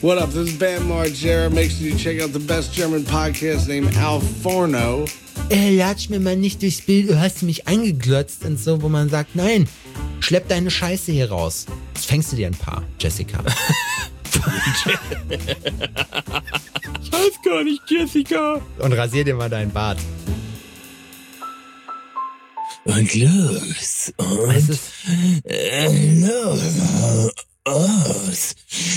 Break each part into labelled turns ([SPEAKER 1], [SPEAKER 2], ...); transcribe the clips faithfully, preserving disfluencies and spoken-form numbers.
[SPEAKER 1] What up? This is Bam Margera. Make sure you check out the best German podcast named Al Forno.
[SPEAKER 2] Äh, latsch mir mal nicht durchs Bild, du hast mich angeglotzt und so, wo man sagt, nein, schlepp deine Scheiße hier raus. Jetzt fängst du dir ein paar, Jessica.
[SPEAKER 3] Ich weiß gar nicht, Jessica.
[SPEAKER 2] Und rasier dir mal deinen Bart.
[SPEAKER 3] Und los. Und
[SPEAKER 2] Was ist?
[SPEAKER 3] äh, los. Los.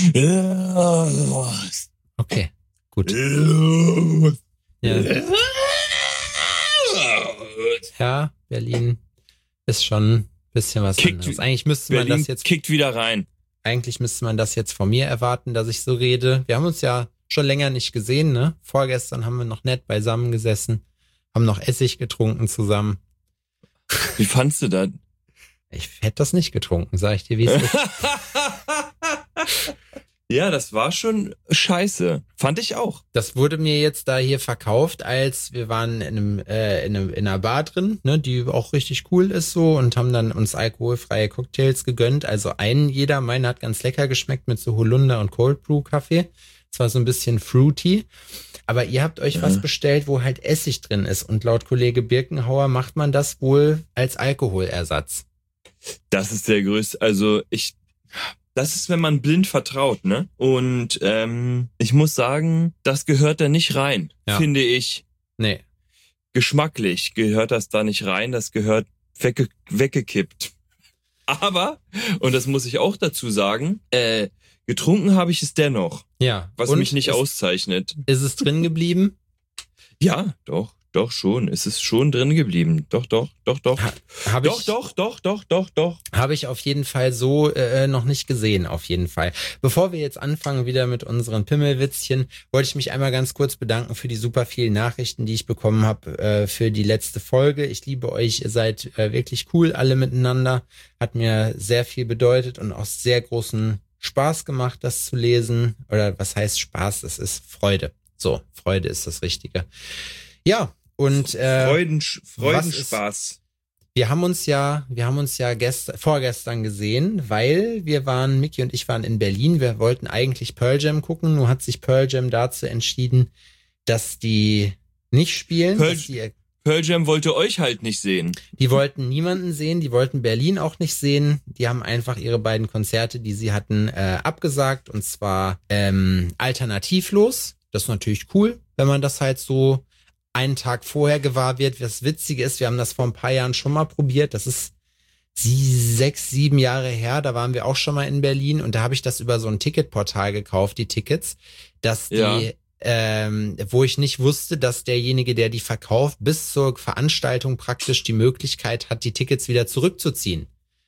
[SPEAKER 3] Los.
[SPEAKER 2] Okay, gut.
[SPEAKER 3] Los.
[SPEAKER 2] Ja. Ja, Berlin ist schon ein bisschen was
[SPEAKER 3] Kickt,
[SPEAKER 2] anderes. Eigentlich müsste man
[SPEAKER 3] Berlin
[SPEAKER 2] das jetzt,
[SPEAKER 3] kickt wieder rein.
[SPEAKER 2] eigentlich müsste man das jetzt von mir erwarten, dass ich so rede. Wir haben uns ja schon länger nicht gesehen, ne? Vorgestern haben wir noch nett beisammen gesessen, haben noch Essig getrunken zusammen.
[SPEAKER 3] Wie fandst du das?
[SPEAKER 2] Ich hätte das nicht getrunken, sag ich dir, wie es ist.
[SPEAKER 3] Ja, das war schon scheiße. Fand ich auch.
[SPEAKER 2] Das wurde mir jetzt da hier verkauft, als wir waren in einem, äh, in einem, in einer Bar drin, ne, die auch richtig cool ist so, und haben dann uns alkoholfreie Cocktails gegönnt. Also einen jeder, meine hat ganz lecker geschmeckt mit so Holunder und Cold Brew Kaffee. Es war so ein bisschen fruity. Aber ihr habt euch
[SPEAKER 3] Ja.
[SPEAKER 2] was bestellt, wo halt Essig drin ist. Und laut Kollege Birkenhauer macht man das wohl als Alkoholersatz.
[SPEAKER 3] Das ist der größte, also ich, das ist, wenn man blind vertraut, ne? Und ähm, ich muss sagen, das gehört da nicht rein,
[SPEAKER 2] Ja.
[SPEAKER 3] finde ich.
[SPEAKER 2] Nee.
[SPEAKER 3] Geschmacklich gehört das da nicht rein, das gehört wegge weggekippt. Aber, und das muss ich auch dazu sagen, äh, getrunken habe ich es dennoch,
[SPEAKER 2] Ja.
[SPEAKER 3] was
[SPEAKER 2] Und
[SPEAKER 3] mich nicht
[SPEAKER 2] ist,
[SPEAKER 3] auszeichnet.
[SPEAKER 2] Ist es drin geblieben?
[SPEAKER 3] Ja, doch, doch schon. Es ist schon drin geblieben. Doch, doch, doch, doch.
[SPEAKER 2] Ha, hab
[SPEAKER 3] Doch,
[SPEAKER 2] ich,
[SPEAKER 3] doch, doch, doch, doch, doch.
[SPEAKER 2] Habe ich auf jeden Fall so äh, noch nicht gesehen, auf jeden Fall. Bevor wir jetzt anfangen wieder mit unseren Pimmelwitzchen, wollte ich mich einmal ganz kurz bedanken für die super vielen Nachrichten, die ich bekommen habe äh, für die letzte Folge. Ich liebe euch, ihr seid äh, wirklich cool alle miteinander. Hat mir sehr viel bedeutet und auch sehr großen Spaß gemacht, das zu lesen. Oder was heißt Spaß? Es ist Freude. So, Freude ist das Richtige. Ja, und äh,
[SPEAKER 3] Freuden,
[SPEAKER 2] was
[SPEAKER 3] Freudenspaß.
[SPEAKER 2] wir haben uns ja, wir haben uns ja gestern, vorgestern gesehen, weil wir waren, Micky und ich waren in Berlin. Wir wollten eigentlich Pearl Jam gucken, nur hat sich Pearl Jam dazu entschieden, dass die nicht spielen.
[SPEAKER 3] Pearl-
[SPEAKER 2] dass die,
[SPEAKER 3] Pearl Jam wollte euch halt nicht sehen.
[SPEAKER 2] die wollten niemanden sehen, die wollten Berlin auch nicht sehen. Die haben einfach ihre beiden Konzerte, die sie hatten, äh, abgesagt, und zwar ähm, alternativlos. Das ist natürlich cool, wenn man das halt so einen Tag vorher gewahr wird. Das Witzige ist, wir haben das vor ein paar Jahren schon mal probiert. Das ist sie, sechs, sieben Jahre her. Da waren wir auch schon mal in Berlin, und da habe ich das über so ein Ticketportal gekauft, die Tickets, dass die,
[SPEAKER 3] Ja.
[SPEAKER 2] ähm, wo ich nicht wusste, dass derjenige, der die verkauft, bis zur Veranstaltung praktisch die Möglichkeit hat, die Tickets wieder zurückzuziehen.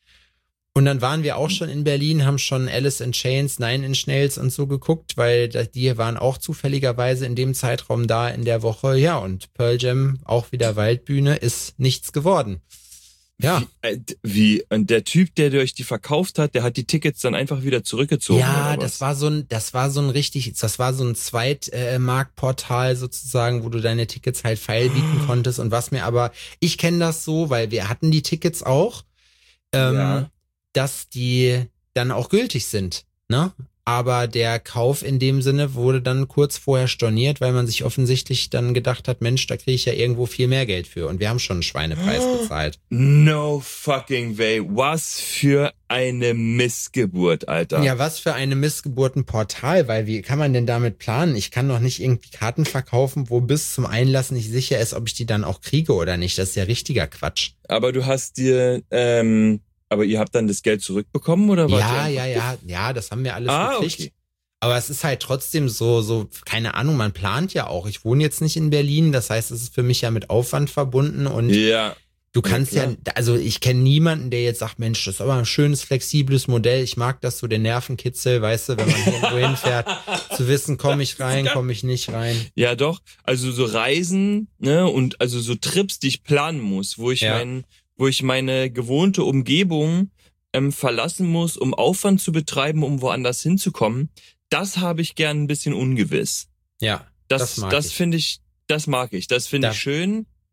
[SPEAKER 2] Und dann waren wir auch schon in Berlin, haben schon Alice in Chains, Nine Inch Nails und so geguckt, weil die waren auch zufälligerweise in dem Zeitraum da in der Woche. Ja, und Pearl Jam, auch wieder Waldbühne, ist nichts geworden. Ja.
[SPEAKER 3] Wie, äh, wie, und der Typ, der euch die verkauft hat, der hat die Tickets dann einfach wieder zurückgezogen.
[SPEAKER 2] Ja,
[SPEAKER 3] oder
[SPEAKER 2] das
[SPEAKER 3] was?
[SPEAKER 2] war so ein, das war so ein richtig, das war so ein Zweitmarktportal sozusagen, wo du deine Tickets halt feilbieten konntest, und was mir aber, ich kenne das so, weil wir hatten die Tickets auch, ähm,
[SPEAKER 3] Ja.
[SPEAKER 2] dass die dann auch gültig sind, ne? Aber der Kauf in dem Sinne wurde dann kurz vorher storniert, weil man sich offensichtlich dann gedacht hat, Mensch, da kriege ich ja irgendwo viel mehr Geld für, und wir haben schon einen Schweinepreis bezahlt.
[SPEAKER 3] No fucking way. Was für eine Missgeburt, Alter.
[SPEAKER 2] Ja, was für eine Missgeburtenportal, weil wie kann man denn damit planen? Ich kann doch nicht irgendwie Karten verkaufen, wo bis zum Einlass nicht sicher ist, ob ich die dann auch kriege oder nicht. Das ist ja richtiger Quatsch.
[SPEAKER 3] Aber du hast dir, ähm, aber ihr habt dann das Geld zurückbekommen, oder was?
[SPEAKER 2] Ja, ja, ja, ja, das haben wir alles
[SPEAKER 3] Ah,
[SPEAKER 2] gekriegt.
[SPEAKER 3] okay.
[SPEAKER 2] Aber es ist halt trotzdem so, so, keine Ahnung, man plant ja auch. Ich wohne jetzt nicht in Berlin, das heißt, es ist für mich ja mit Aufwand verbunden, und
[SPEAKER 3] Ja.
[SPEAKER 2] du kannst
[SPEAKER 3] Ja,
[SPEAKER 2] ja,
[SPEAKER 3] klar.
[SPEAKER 2] also ich kenne niemanden, der jetzt sagt, Mensch, das ist aber ein schönes, flexibles Modell. Ich mag das, so den Nervenkitzel, weißt du, wenn man irgendwo hinfährt, zu wissen, komme ich rein, komme ich nicht rein.
[SPEAKER 3] Ja, doch. Also so Reisen, ne, und also so Trips, die ich planen muss, wo ich
[SPEAKER 2] Ja.
[SPEAKER 3] mein, wo ich meine gewohnte Umgebung ähm, verlassen muss, um Aufwand zu betreiben, um woanders hinzukommen. Das habe ich gern ein bisschen ungewiss.
[SPEAKER 2] Ja,
[SPEAKER 3] Das,
[SPEAKER 2] das mag
[SPEAKER 3] das
[SPEAKER 2] ich.
[SPEAKER 3] finde ich, das mag ich. Das finde
[SPEAKER 2] Da-
[SPEAKER 3] ich schön.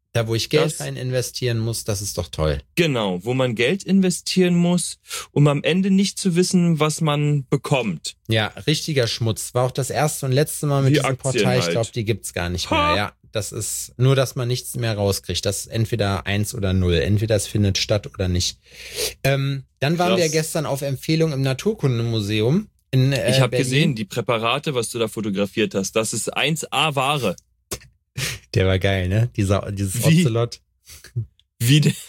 [SPEAKER 2] Da, wo ich Geld
[SPEAKER 3] Das-
[SPEAKER 2] rein investieren muss, das ist doch toll.
[SPEAKER 3] Genau, wo man Geld investieren muss, um am Ende nicht zu wissen, was man bekommt.
[SPEAKER 2] Ja, richtiger Schmutz. War auch das erste und letzte Mal mit
[SPEAKER 3] Wie
[SPEAKER 2] diesem
[SPEAKER 3] Aktien
[SPEAKER 2] Portal. Ich
[SPEAKER 3] halt.
[SPEAKER 2] glaube, die gibt's gar nicht
[SPEAKER 3] Ha!
[SPEAKER 2] mehr. Ja, das ist nur, dass man nichts mehr rauskriegt. Das ist entweder eins oder null. Entweder es findet statt oder nicht. Ähm, dann waren
[SPEAKER 3] Krass.
[SPEAKER 2] wir gestern auf Empfehlung im Naturkundemuseum in äh,
[SPEAKER 3] Ich habe
[SPEAKER 2] Berlin.
[SPEAKER 3] gesehen, die Präparate, was du da fotografiert hast, das ist eins A Ware.
[SPEAKER 2] Der war geil, ne? Dieser, dieses
[SPEAKER 3] Wie?
[SPEAKER 2] Ocelot.
[SPEAKER 3] Wie de-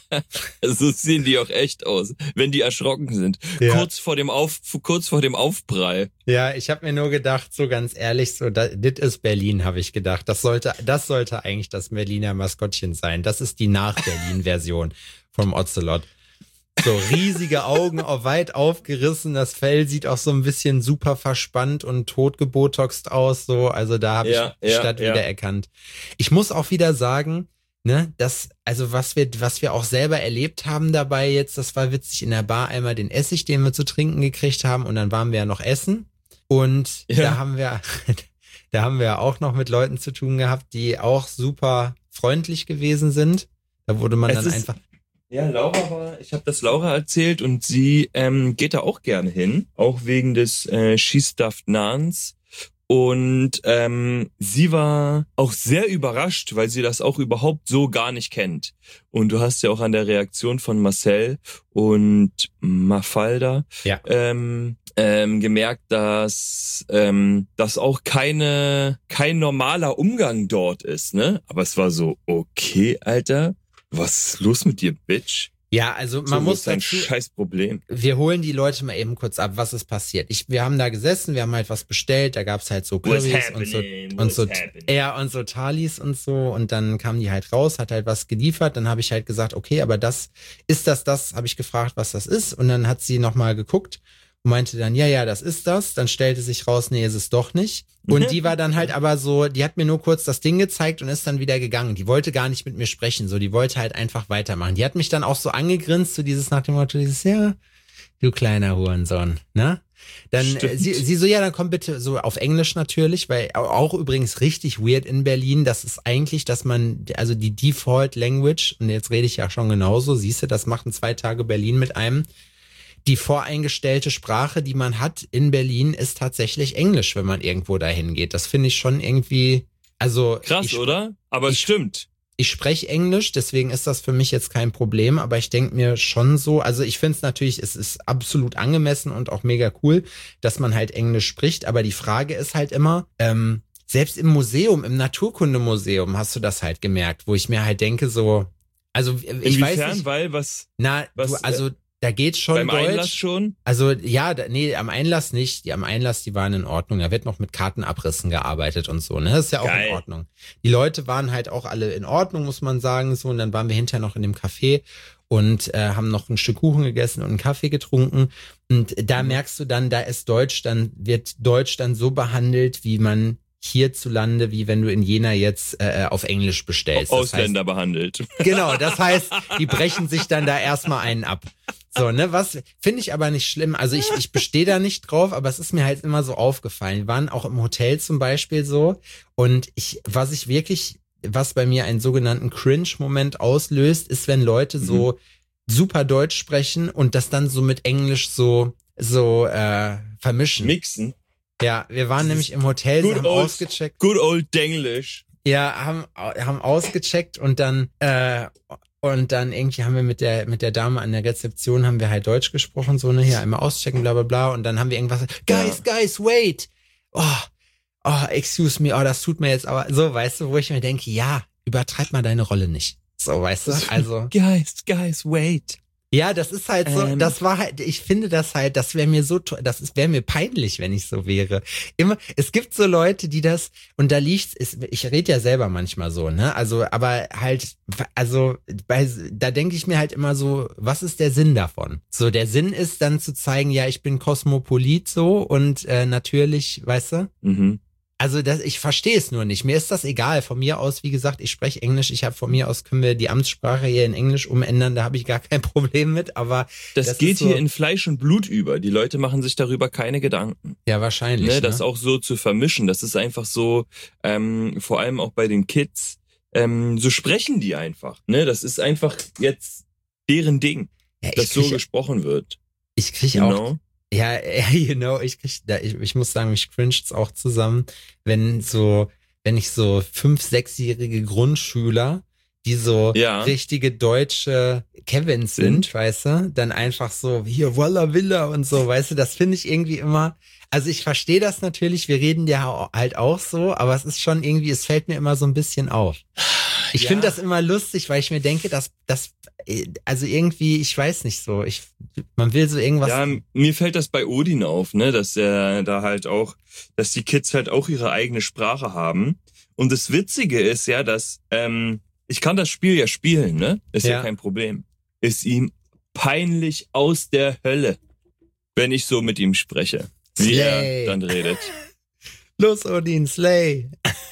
[SPEAKER 3] so sehen die auch echt aus, wenn die erschrocken sind.
[SPEAKER 2] Ja.
[SPEAKER 3] Kurz vor dem Auf, kurz vor dem Aufprall.
[SPEAKER 2] Ja, ich habe mir nur gedacht, so ganz ehrlich, so das ist Berlin, habe ich gedacht. Das sollte, das sollte eigentlich das Berliner Maskottchen sein. Das ist die Nach-Berlin-Version vom Ocelot. So riesige Augen, auch weit aufgerissen. Das Fell sieht auch so ein bisschen super verspannt und totgebotoxt aus. So, also da habe
[SPEAKER 3] Ja,
[SPEAKER 2] ich die
[SPEAKER 3] ja,
[SPEAKER 2] Stadt
[SPEAKER 3] ja.
[SPEAKER 2] wieder erkannt. Ich muss auch wieder sagen, ne, das, also was wir, was wir auch selber erlebt haben dabei jetzt, das war witzig in der Bar einmal den Essig, den wir zu trinken gekriegt haben, und dann waren wir ja noch essen. Und
[SPEAKER 3] Ja.
[SPEAKER 2] da haben wir, da haben wir auch noch mit Leuten zu tun gehabt, die auch super freundlich gewesen sind. Da wurde man
[SPEAKER 3] Es
[SPEAKER 2] dann
[SPEAKER 3] ist-
[SPEAKER 2] einfach.
[SPEAKER 3] Ja, Laura war, ich habe das Laura erzählt und sie ähm, geht da auch gerne hin, auch wegen des äh, She Stuffed Nans. Und ähm, sie war auch sehr überrascht, weil sie das auch überhaupt so gar nicht kennt. Und du hast ja auch an der Reaktion von Marcel und Mafalda
[SPEAKER 2] Ja.
[SPEAKER 3] ähm, ähm, gemerkt, dass ähm, das auch keine kein normaler Umgang dort ist, ne? Aber es war so, okay, Alter, was ist los mit dir, Bitch?
[SPEAKER 2] Ja, also
[SPEAKER 3] So,
[SPEAKER 2] man
[SPEAKER 3] wo
[SPEAKER 2] muss
[SPEAKER 3] ist dein
[SPEAKER 2] dazu,
[SPEAKER 3] scheiß Problem.
[SPEAKER 2] wir holen die Leute mal eben kurz ab, was ist passiert. Ich, wir haben da gesessen, wir haben halt was bestellt, da gab's halt so
[SPEAKER 3] What's
[SPEAKER 2] Currys und so
[SPEAKER 3] happening?
[SPEAKER 2] und
[SPEAKER 3] What's
[SPEAKER 2] so
[SPEAKER 3] happening?
[SPEAKER 2] ja und so Thalis und so, und dann kamen die halt raus, hat halt was geliefert, dann habe ich halt gesagt, okay, aber das ist das das, habe ich gefragt, was das ist, und dann hat sie nochmal geguckt und meinte dann, ja, ja, das ist das. Dann stellte sich raus, nee, ist es doch nicht. Und die war dann halt aber so, die hat mir nur kurz das Ding gezeigt und ist dann wieder gegangen. Die wollte gar nicht mit mir sprechen, so, die wollte halt einfach weitermachen. Die hat mich dann auch so angegrinst, so dieses nach dem Motto, dieses, ja, du kleiner Hurensohn, ne? Dann, äh,
[SPEAKER 3] Stimmt.
[SPEAKER 2] sie, sie so, ja, dann komm bitte so auf Englisch natürlich, weil au- auch übrigens richtig weird in Berlin, das ist eigentlich, dass man, also die Default Language, und jetzt rede ich ja schon genauso, siehst du, das machen zwei Tage Berlin mit einem, die voreingestellte Sprache, die man hat in Berlin, ist tatsächlich Englisch, wenn man irgendwo dahin geht. Das finde ich schon irgendwie, also
[SPEAKER 3] Krass,
[SPEAKER 2] ich,
[SPEAKER 3] oder? Aber es
[SPEAKER 2] ich-
[SPEAKER 3] stimmt.
[SPEAKER 2] ich spreche Englisch, deswegen ist das für mich jetzt kein Problem, aber ich denke mir schon so, also ich finde es natürlich, es ist absolut angemessen und auch mega cool, dass man halt Englisch spricht, aber die Frage ist halt immer, ähm, selbst im Museum, im Naturkundemuseum hast du das halt gemerkt, wo ich mir halt denke so, also ich
[SPEAKER 3] Inwiefern?
[SPEAKER 2] weiß nicht,
[SPEAKER 3] Weil was
[SPEAKER 2] na,
[SPEAKER 3] was,
[SPEAKER 2] du, also da geht schon
[SPEAKER 3] beim
[SPEAKER 2] Deutsch.
[SPEAKER 3] Einlass schon?
[SPEAKER 2] Also ja, da, nee, am Einlass nicht. Die am Einlass, die waren in Ordnung. Da wird noch mit Kartenabrissen gearbeitet und so. Ne, das ist ja auch
[SPEAKER 3] Geil.
[SPEAKER 2] in Ordnung. Die Leute waren halt auch alle in Ordnung, muss man sagen. So, und dann waren wir hinterher noch in dem Café und äh, haben noch ein Stück Kuchen gegessen und einen Kaffee getrunken. Und da
[SPEAKER 3] Mhm.
[SPEAKER 2] merkst du dann, da ist Deutsch dann, wird Deutsch dann so behandelt, wie man hierzulande, wie wenn du in Jena jetzt äh, auf Englisch bestellst. Das heißt,
[SPEAKER 3] Ausländer behandelt.
[SPEAKER 2] genau, das heißt, die brechen sich dann da erstmal einen ab. So, ne, was finde ich aber nicht schlimm. Also ich, ich bestehe da nicht drauf, aber es ist mir halt immer so aufgefallen. Wir waren auch im Hotel zum Beispiel so, und ich, was ich wirklich, was bei mir einen sogenannten Cringe-Moment auslöst, ist, wenn Leute so super Deutsch sprechen und das dann so mit Englisch so, so äh, vermischen.
[SPEAKER 3] Mixen.
[SPEAKER 2] Ja, wir waren
[SPEAKER 3] Dieses
[SPEAKER 2] nämlich im Hotel, sie
[SPEAKER 3] good
[SPEAKER 2] haben
[SPEAKER 3] old-
[SPEAKER 2] ausgecheckt.
[SPEAKER 3] Good old Denglish.
[SPEAKER 2] Ja, haben, haben ausgecheckt und dann, äh, und dann irgendwie haben wir mit der, mit der Dame an der Rezeption haben wir halt Deutsch gesprochen, so, ne, hier einmal auschecken, bla, bla, bla, und dann haben wir irgendwas, guys, guys, wait! Oh, oh, excuse me, oh, das tut mir jetzt aber, so, weißt du, wo ich mir denke, ja, übertreib mal deine Rolle nicht. So, weißt du, also.
[SPEAKER 3] Guys, guys, wait.
[SPEAKER 2] Ja, das ist halt so,
[SPEAKER 3] Ähm.
[SPEAKER 2] das war halt, ich finde das halt, das wäre mir so, to- das wäre mir peinlich, wenn ich so wäre. Immer, es gibt so Leute, die das, und da liegt's, ist, ich rede ja selber manchmal so, ne, also, aber halt, also, bei, da denke ich mir halt immer so, was ist der Sinn davon? So, der Sinn ist dann zu zeigen, ja, ich bin Kosmopolit so, und äh, natürlich, weißt du,
[SPEAKER 3] Mhm.
[SPEAKER 2] also das, ich verstehe es nur nicht. Mir ist das egal. Von mir aus, wie gesagt, ich spreche Englisch. Ich habe von mir aus, können wir die Amtssprache hier in Englisch umändern. Da habe ich gar kein Problem mit. Aber
[SPEAKER 3] Das,
[SPEAKER 2] Das
[SPEAKER 3] geht
[SPEAKER 2] ist so-
[SPEAKER 3] hier in Fleisch und Blut über. Die Leute machen sich darüber keine Gedanken.
[SPEAKER 2] ja, wahrscheinlich.
[SPEAKER 3] Ne,
[SPEAKER 2] Ne,
[SPEAKER 3] das auch so zu vermischen. Das ist einfach so, ähm, vor allem auch bei den Kids, ähm, so sprechen die einfach. Ne? Das ist einfach jetzt deren Ding,
[SPEAKER 2] Ja, ich
[SPEAKER 3] dass so
[SPEAKER 2] krieg-
[SPEAKER 3] gesprochen wird.
[SPEAKER 2] Ich krieg
[SPEAKER 3] You
[SPEAKER 2] auch,
[SPEAKER 3] know?
[SPEAKER 2] ja, ja, you know, ich krieg, da, ich, ich muss sagen, mich cringet's auch zusammen, wenn so, wenn ich so fünf-, sechsjährige Grundschüler, die so
[SPEAKER 3] Ja.
[SPEAKER 2] richtige deutsche Kevins sind,
[SPEAKER 3] Sind.
[SPEAKER 2] weißt du, dann einfach so, hier, Walla Villa und so, weißt du, das finde ich irgendwie immer, also ich verstehe das natürlich, wir reden ja halt auch so, aber es ist schon irgendwie, es fällt mir immer so ein bisschen auf. Ich
[SPEAKER 3] Ja.
[SPEAKER 2] finde das immer lustig, weil ich mir denke, dass das, also irgendwie, ich weiß nicht so, ich, man will so irgendwas.
[SPEAKER 3] Ja, mir fällt das bei Odin auf, ne, dass er da halt auch, dass die Kids halt auch ihre eigene Sprache haben. Und das Witzige ist ja, dass ähm, ich kann das Spiel ja spielen, ne, ist ja,
[SPEAKER 2] Ja.
[SPEAKER 3] kein Problem. Ist ihm peinlich aus der Hölle, wenn ich so mit ihm spreche, wie
[SPEAKER 2] Slay.
[SPEAKER 3] er dann redet.
[SPEAKER 2] Los, Odin, Slay.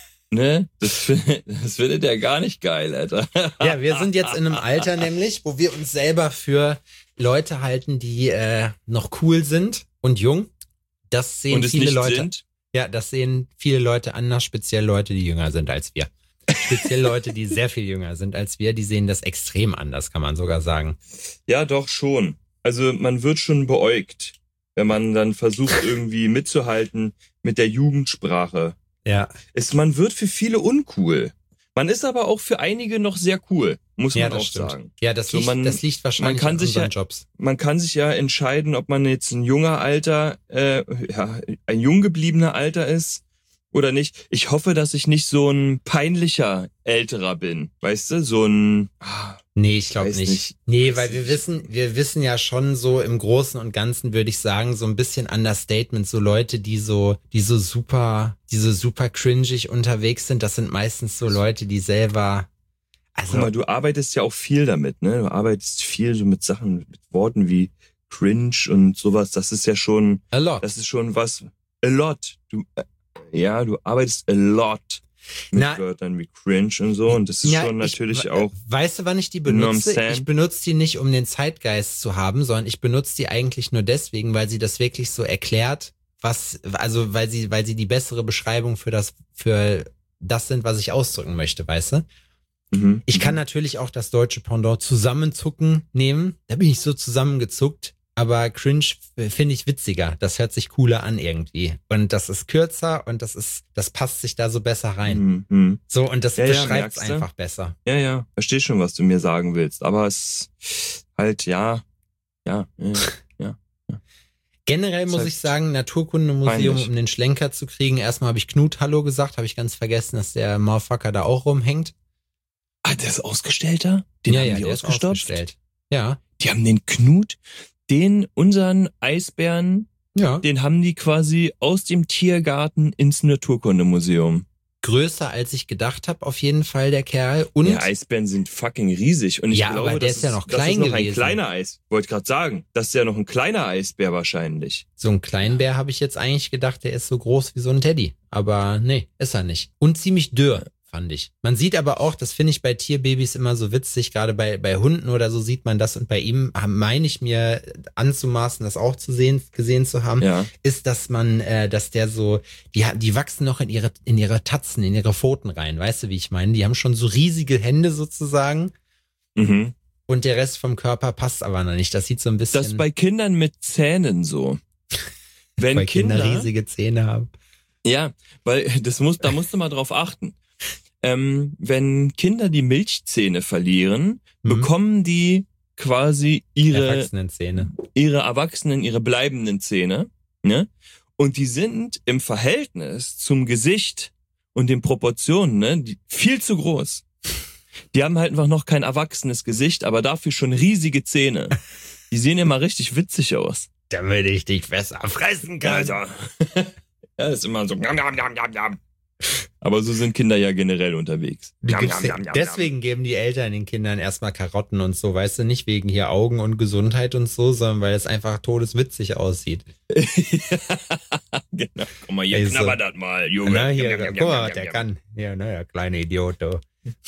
[SPEAKER 3] Ne, das, findet- das findet er gar nicht geil, Alter.
[SPEAKER 2] Ja, wir sind jetzt in einem Alter nämlich, wo wir uns selber für Leute halten, die äh, noch cool sind und jung. Das sehen
[SPEAKER 3] Und es
[SPEAKER 2] viele
[SPEAKER 3] nicht
[SPEAKER 2] Leute.
[SPEAKER 3] sind.
[SPEAKER 2] Ja, das sehen viele Leute anders, speziell Leute, die jünger sind als wir. Speziell Leute, die sehr viel jünger sind als wir, die sehen das extrem anders, kann man sogar sagen.
[SPEAKER 3] Ja, doch schon. Also man wird schon beäugt, wenn man dann versucht irgendwie mitzuhalten mit der Jugendsprache.
[SPEAKER 2] Ja,
[SPEAKER 3] Es, man wird für viele uncool. Man ist aber auch für einige noch sehr cool, muss
[SPEAKER 2] ja,
[SPEAKER 3] man
[SPEAKER 2] das
[SPEAKER 3] auch
[SPEAKER 2] stimmt.
[SPEAKER 3] sagen.
[SPEAKER 2] Ja, das,
[SPEAKER 3] So,
[SPEAKER 2] liegt,
[SPEAKER 3] man-
[SPEAKER 2] das liegt wahrscheinlich
[SPEAKER 3] man kann
[SPEAKER 2] an
[SPEAKER 3] sich
[SPEAKER 2] unseren
[SPEAKER 3] ja-
[SPEAKER 2] Jobs.
[SPEAKER 3] Man kann sich ja entscheiden, ob man jetzt ein junger Alter, äh, ja, ein jung gebliebener Alter ist oder nicht. Ich hoffe, dass ich nicht so ein peinlicher Älterer bin, weißt du, so ein... Ah,
[SPEAKER 2] Nee, ich glaube
[SPEAKER 3] Weiß
[SPEAKER 2] nicht.
[SPEAKER 3] nicht.
[SPEAKER 2] Nee,
[SPEAKER 3] Weiß
[SPEAKER 2] weil wir
[SPEAKER 3] nicht.
[SPEAKER 2] wissen, wir wissen ja schon so im Großen und Ganzen, würde ich sagen, so ein bisschen Understatement, so Leute, die so, die so super, die so super cringig unterwegs sind, das sind meistens so Leute, die selber, also,
[SPEAKER 3] Guck mal, du arbeitest ja auch viel damit, ne? Du arbeitest viel so mit Sachen, mit Worten wie cringe und sowas. Das ist ja schon,
[SPEAKER 2] a lot.
[SPEAKER 3] das ist schon was, a lot. Du, äh, ja, du arbeitest a lot mit
[SPEAKER 2] Na-
[SPEAKER 3] Wörtern wie cringe und so. Und das ist
[SPEAKER 2] Ja,
[SPEAKER 3] schon
[SPEAKER 2] ich-
[SPEAKER 3] natürlich
[SPEAKER 2] we-
[SPEAKER 3] auch,
[SPEAKER 2] Weißt du, wann ich die
[SPEAKER 3] You know what I'm
[SPEAKER 2] benutze?
[SPEAKER 3] saying?
[SPEAKER 2] Ich benutze die nicht, um den Zeitgeist zu haben, sondern ich benutze die eigentlich nur deswegen, weil sie das wirklich so erklärt, was, also weil sie, weil sie die bessere Beschreibung für das, für das sind, was ich ausdrücken möchte, weißt du?
[SPEAKER 3] mhm,
[SPEAKER 2] Ich kann
[SPEAKER 3] mhm.
[SPEAKER 2] natürlich auch das deutsche Pendant zusammenzucken nehmen. Da bin ich so zusammengezuckt. Aber cringe f- finde ich witziger. Das hört sich cooler an irgendwie. Und das ist kürzer und das ist, das passt sich da so besser rein.
[SPEAKER 3] Mhm, mhm.
[SPEAKER 2] So, und das
[SPEAKER 3] Ja, ja,
[SPEAKER 2] beschreibt es
[SPEAKER 3] merkst du?
[SPEAKER 2] einfach besser.
[SPEAKER 3] Ja, ja, versteh schon, was du mir sagen willst. Aber es halt, ja, ja, ja.
[SPEAKER 2] Generell
[SPEAKER 3] Ist
[SPEAKER 2] muss
[SPEAKER 3] halt
[SPEAKER 2] ich sagen, Naturkundemuseum,
[SPEAKER 3] peinlich.
[SPEAKER 2] um den Schlenker zu kriegen. Erstmal habe ich Knut Hallo gesagt, habe ich ganz vergessen, dass der Motherfucker da auch rumhängt.
[SPEAKER 3] Ah, der ist Ausgestellter? Den
[SPEAKER 2] ja,
[SPEAKER 3] haben
[SPEAKER 2] ja,
[SPEAKER 3] die
[SPEAKER 2] der ist
[SPEAKER 3] ausgestopft?
[SPEAKER 2] ausgestellt. Ja,
[SPEAKER 3] Die haben den Knut, den, unseren Eisbären,
[SPEAKER 2] ja.
[SPEAKER 3] den haben die quasi aus dem Tiergarten ins Naturkundemuseum.
[SPEAKER 2] Größer als ich gedacht habe, auf jeden Fall der Kerl. Und
[SPEAKER 3] Ja, Eisbären sind fucking riesig. Und ich
[SPEAKER 2] Ja,
[SPEAKER 3] glaube,
[SPEAKER 2] aber der
[SPEAKER 3] das
[SPEAKER 2] ist ja noch
[SPEAKER 3] das
[SPEAKER 2] klein
[SPEAKER 3] ist noch
[SPEAKER 2] gewesen.
[SPEAKER 3] ein kleiner Eis. Wollte gerade sagen, das ist ja noch ein kleiner Eisbär wahrscheinlich.
[SPEAKER 2] so ein Kleinbär habe ich jetzt eigentlich gedacht, der ist so groß wie so ein Teddy. Aber nee, ist er nicht. Und ziemlich dürr, fand ich. Man sieht aber auch, das finde ich bei Tierbabys immer so witzig, gerade bei, bei Hunden oder so sieht man das. Und bei ihm meine ich mir anzumaßen, das auch zu sehen, gesehen zu haben,
[SPEAKER 3] Ja.
[SPEAKER 2] ist, dass man, äh, dass der so, die, ha- die wachsen noch in ihre, in ihre Tatzen, in ihre Pfoten rein. Weißt du, wie ich meine? Die haben schon so riesige Hände sozusagen.
[SPEAKER 3] Mhm.
[SPEAKER 2] Und der Rest vom Körper passt aber noch nicht. Das sieht so ein bisschen,
[SPEAKER 3] Das ist bei Kindern mit Zähnen so. Wenn
[SPEAKER 2] weil Kinder,
[SPEAKER 3] Kinder,
[SPEAKER 2] riesige Zähne haben.
[SPEAKER 3] ja, weil das muss, da musst du mal drauf achten. Ähm, wenn Kinder die Milchzähne verlieren,
[SPEAKER 2] Mhm.
[SPEAKER 3] bekommen die quasi ihre
[SPEAKER 2] Erwachsenenzähne.
[SPEAKER 3] ihre Erwachsenen, ihre bleibenden Zähne, ne? Und die sind im Verhältnis zum Gesicht und den Proportionen, ne, die, viel zu groß. Die haben halt einfach noch kein erwachsenes Gesicht, aber dafür schon riesige Zähne. Die sehen immer richtig witzig aus.
[SPEAKER 2] Damit ich dich besser fressen kann.
[SPEAKER 3] Alter. Ja, ist immer so. Njam, njam, njam, njam, njam. Aber so sind Kinder ja generell unterwegs.
[SPEAKER 2] Du
[SPEAKER 3] Njam,
[SPEAKER 2] gibst
[SPEAKER 3] njam,
[SPEAKER 2] den-
[SPEAKER 3] njam, njam,
[SPEAKER 2] Deswegen geben die Eltern den Kindern erstmal Karotten und so, weißt du, nicht wegen hier Augen und Gesundheit und so, sondern weil es einfach todeswitzig aussieht.
[SPEAKER 3] Genau. Guck mal, hier
[SPEAKER 2] Ey, so.
[SPEAKER 3] knabbert das mal, Junge.
[SPEAKER 2] Na, hier,
[SPEAKER 3] Njam, njam,
[SPEAKER 2] guck mal,
[SPEAKER 3] njam,
[SPEAKER 2] was der
[SPEAKER 3] njam.
[SPEAKER 2] kann. Ja, naja, kleine Idiot, du.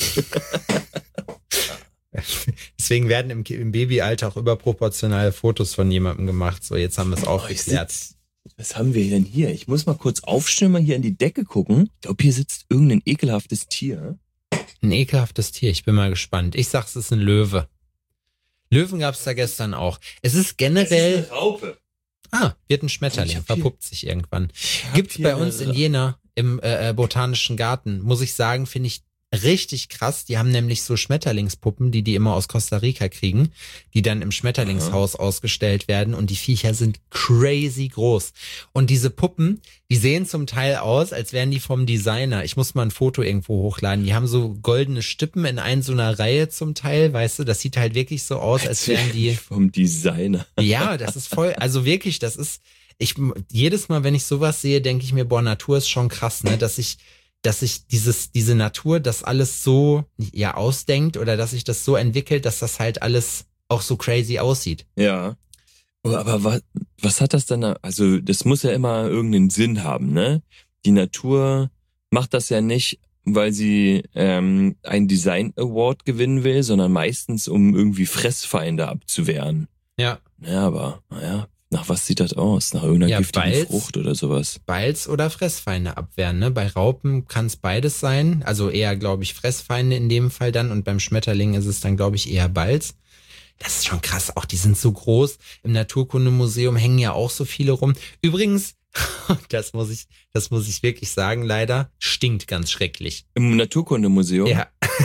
[SPEAKER 2] Deswegen werden im, Ki- im Babyalter auch überproportionale Fotos von jemandem gemacht. So, jetzt haben wir es
[SPEAKER 3] Oh, ich
[SPEAKER 2] aufgeklärt.
[SPEAKER 3] sitz, was haben wir denn hier? Ich muss mal kurz aufstehen, mal hier in die Decke gucken. Ich glaube, hier sitzt irgendein ekelhaftes Tier.
[SPEAKER 2] Ein ekelhaftes Tier, ich bin mal gespannt. Ich sag's, es ist ein Löwe. Löwen gab's da gestern auch. Es ist generell...
[SPEAKER 3] Es ist eine Raupe.
[SPEAKER 2] Ah, wird ein Schmetterling,
[SPEAKER 3] Ich hab hier-
[SPEAKER 2] verpuppt sich irgendwann.
[SPEAKER 3] Ich hab
[SPEAKER 2] Gibt's
[SPEAKER 3] hier
[SPEAKER 2] bei uns
[SPEAKER 3] eine-
[SPEAKER 2] in Jena im äh, äh, Botanischen Garten, muss ich sagen, finde ich richtig krass. Die haben nämlich so Schmetterlingspuppen, die die immer aus Costa Rica kriegen, die dann im Schmetterlingshaus ausgestellt werden und die Viecher sind crazy groß. Und diese Puppen, die sehen zum Teil aus, als wären die vom Designer. Ich muss mal ein Foto irgendwo hochladen. Die haben so goldene Stippen in ein so einer Reihe zum Teil, weißt du, das sieht halt wirklich so aus, als wären die...
[SPEAKER 3] Vom Designer.
[SPEAKER 2] Ja, das ist voll, also wirklich, das ist, ich, jedes Mal, wenn ich sowas sehe, denke ich mir, boah, Natur ist schon krass, ne, dass ich, dass sich dieses, diese Natur, das alles so, ja, ausdenkt oder dass sich das so entwickelt, dass das halt alles auch so crazy aussieht.
[SPEAKER 3] Ja. Aber, aber was, was hat das dann, also das muss ja immer irgendeinen Sinn haben, ne? Die Natur macht das ja nicht, weil sie ähm, einen Design Award gewinnen will, sondern meistens, um irgendwie Fressfeinde abzuwehren.
[SPEAKER 2] Ja.
[SPEAKER 3] Ja, aber, naja, nach was sieht das aus? Nach irgendeiner
[SPEAKER 2] Ja,
[SPEAKER 3] giftigen
[SPEAKER 2] Balz.
[SPEAKER 3] Frucht oder sowas?
[SPEAKER 2] Balz oder Fressfeinde abwehren, ne? Bei Raupen kann es beides sein, also eher, glaube ich, Fressfeinde in dem Fall dann und beim Schmetterling ist es dann, glaube ich, eher Balz. Das ist schon krass, auch die sind so groß. Im Naturkundemuseum hängen ja auch so viele rum. Übrigens, das muss ich, das muss ich wirklich sagen, leider, stinkt ganz schrecklich.
[SPEAKER 3] Im Naturkundemuseum?
[SPEAKER 2] Ja.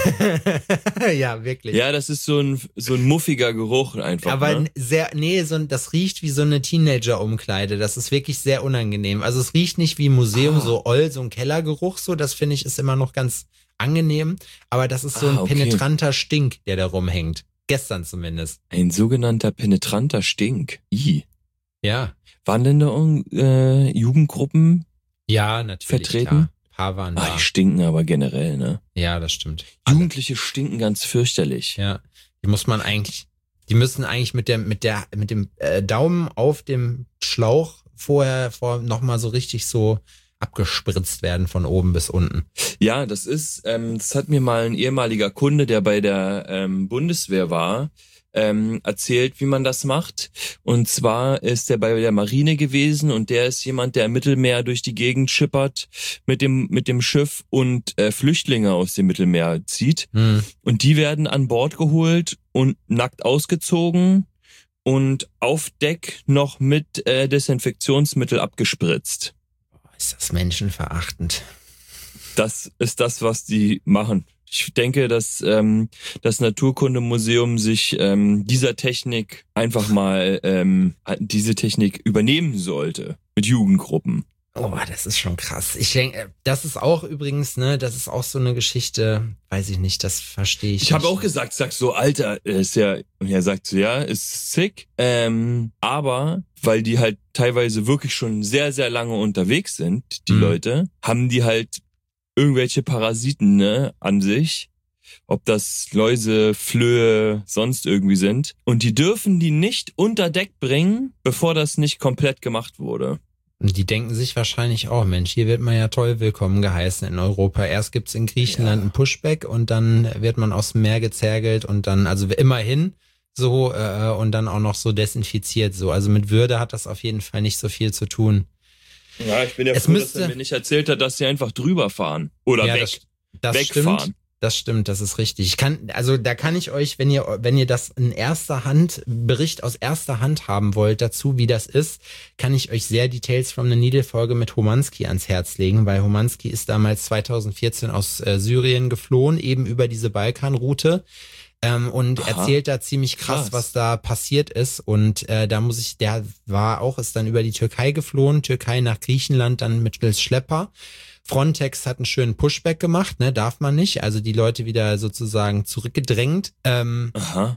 [SPEAKER 2] Ja, wirklich.
[SPEAKER 3] Ja, das ist so ein, so ein muffiger Geruch einfach.
[SPEAKER 2] Aber
[SPEAKER 3] ne?
[SPEAKER 2] sehr, nee, so ein, das riecht wie so eine Teenager-Umkleide. Das ist wirklich sehr unangenehm. Also es riecht nicht wie Museum,
[SPEAKER 3] Ah.
[SPEAKER 2] so oll, so ein Kellergeruch, so. Das finde ich ist immer noch ganz angenehm. Aber das ist so ein
[SPEAKER 3] Ah, okay.
[SPEAKER 2] penetranter Stink, der da rumhängt. Gestern zumindest.
[SPEAKER 3] Ein sogenannter penetranter Stink. I.
[SPEAKER 2] Ja.
[SPEAKER 3] Waren denn da äh, Jugendgruppen?
[SPEAKER 2] Ja, natürlich.
[SPEAKER 3] Vertreten?
[SPEAKER 2] Klar. Ein paar waren
[SPEAKER 3] Ah,
[SPEAKER 2] da.
[SPEAKER 3] die stinken aber generell, ne?
[SPEAKER 2] Ja, das stimmt.
[SPEAKER 3] Jugendliche stinken ganz fürchterlich.
[SPEAKER 2] Ja. Die muss man eigentlich, die müssen eigentlich mit der, mit der, mit dem äh, Daumen auf dem Schlauch vorher, vor nochmal so richtig so abgespritzt werden von oben bis unten.
[SPEAKER 3] Ja, das ist, ähm, das hat mir mal ein ehemaliger Kunde, der bei der ähm, Bundeswehr war, ähm, erzählt, wie man das macht. Und zwar ist er bei der Marine gewesen und der ist jemand, der im Mittelmeer durch die Gegend schippert mit dem mit dem Schiff und äh, Flüchtlinge aus dem Mittelmeer zieht.
[SPEAKER 2] Hm.
[SPEAKER 3] Und die werden an Bord geholt und nackt ausgezogen und auf Deck noch mit äh, Desinfektionsmittel abgespritzt.
[SPEAKER 2] Ist das menschenverachtend.
[SPEAKER 3] Das ist das, was die machen. Ich denke, dass ähm, das Naturkundemuseum sich ähm, dieser Technik einfach mal ähm, diese Technik übernehmen sollte mit Jugendgruppen.
[SPEAKER 2] Oh, das ist schon krass. Ich denke, das ist auch übrigens, ne, das ist auch so eine Geschichte, weiß ich nicht, das verstehe ich
[SPEAKER 3] Ich habe
[SPEAKER 2] nicht.
[SPEAKER 3] auch gesagt, sag so, Alter, ist ja, und er sagt so, ja, ist sick, ähm, aber weil die halt teilweise wirklich schon sehr, sehr lange unterwegs sind, die
[SPEAKER 2] Mhm.
[SPEAKER 3] Leute, haben die halt irgendwelche Parasiten, ne, an sich, ob das Läuse, Flöhe, sonst irgendwie sind. Und die dürfen die nicht unter Deck bringen, bevor das nicht komplett gemacht wurde.
[SPEAKER 2] Und die denken sich wahrscheinlich auch, Mensch, hier wird man ja toll willkommen geheißen in Europa. Erst gibt's in Griechenland
[SPEAKER 3] Ja.
[SPEAKER 2] ein Pushback und dann wird man aus dem Meer gezergelt und dann, also immerhin so, äh, und dann auch noch so desinfiziert so. Also mit Würde hat das auf jeden Fall nicht so viel zu tun.
[SPEAKER 3] Ja, ich bin ja
[SPEAKER 2] Es
[SPEAKER 3] froh,
[SPEAKER 2] müsste-
[SPEAKER 3] dass er mir nicht erzählt hat, dass sie einfach drüber fahren. Oder
[SPEAKER 2] Ja,
[SPEAKER 3] weg,
[SPEAKER 2] das, das
[SPEAKER 3] wegfahren.
[SPEAKER 2] stimmt. Das stimmt, das ist richtig. Ich kann, also da kann ich euch, wenn ihr, wenn ihr das in erster Hand, Bericht aus erster Hand haben wollt dazu, wie das ist, kann ich euch sehr die Tales from the Needle Folge mit Homanski ans Herz legen, weil Homanski ist damals zweitausendvierzehn aus äh, Syrien geflohen, eben über diese Balkanroute. Ähm, und
[SPEAKER 3] Aha.
[SPEAKER 2] erzählt da ziemlich krass,
[SPEAKER 3] Krass.
[SPEAKER 2] was da passiert ist. Und äh, da muss ich, der war auch, ist dann über die Türkei geflohen, Türkei nach Griechenland, dann mittels Schlepper. Frontex hat einen schönen Pushback gemacht, ne, darf man nicht. Also die Leute wieder sozusagen zurückgedrängt. Ähm,
[SPEAKER 3] Aha.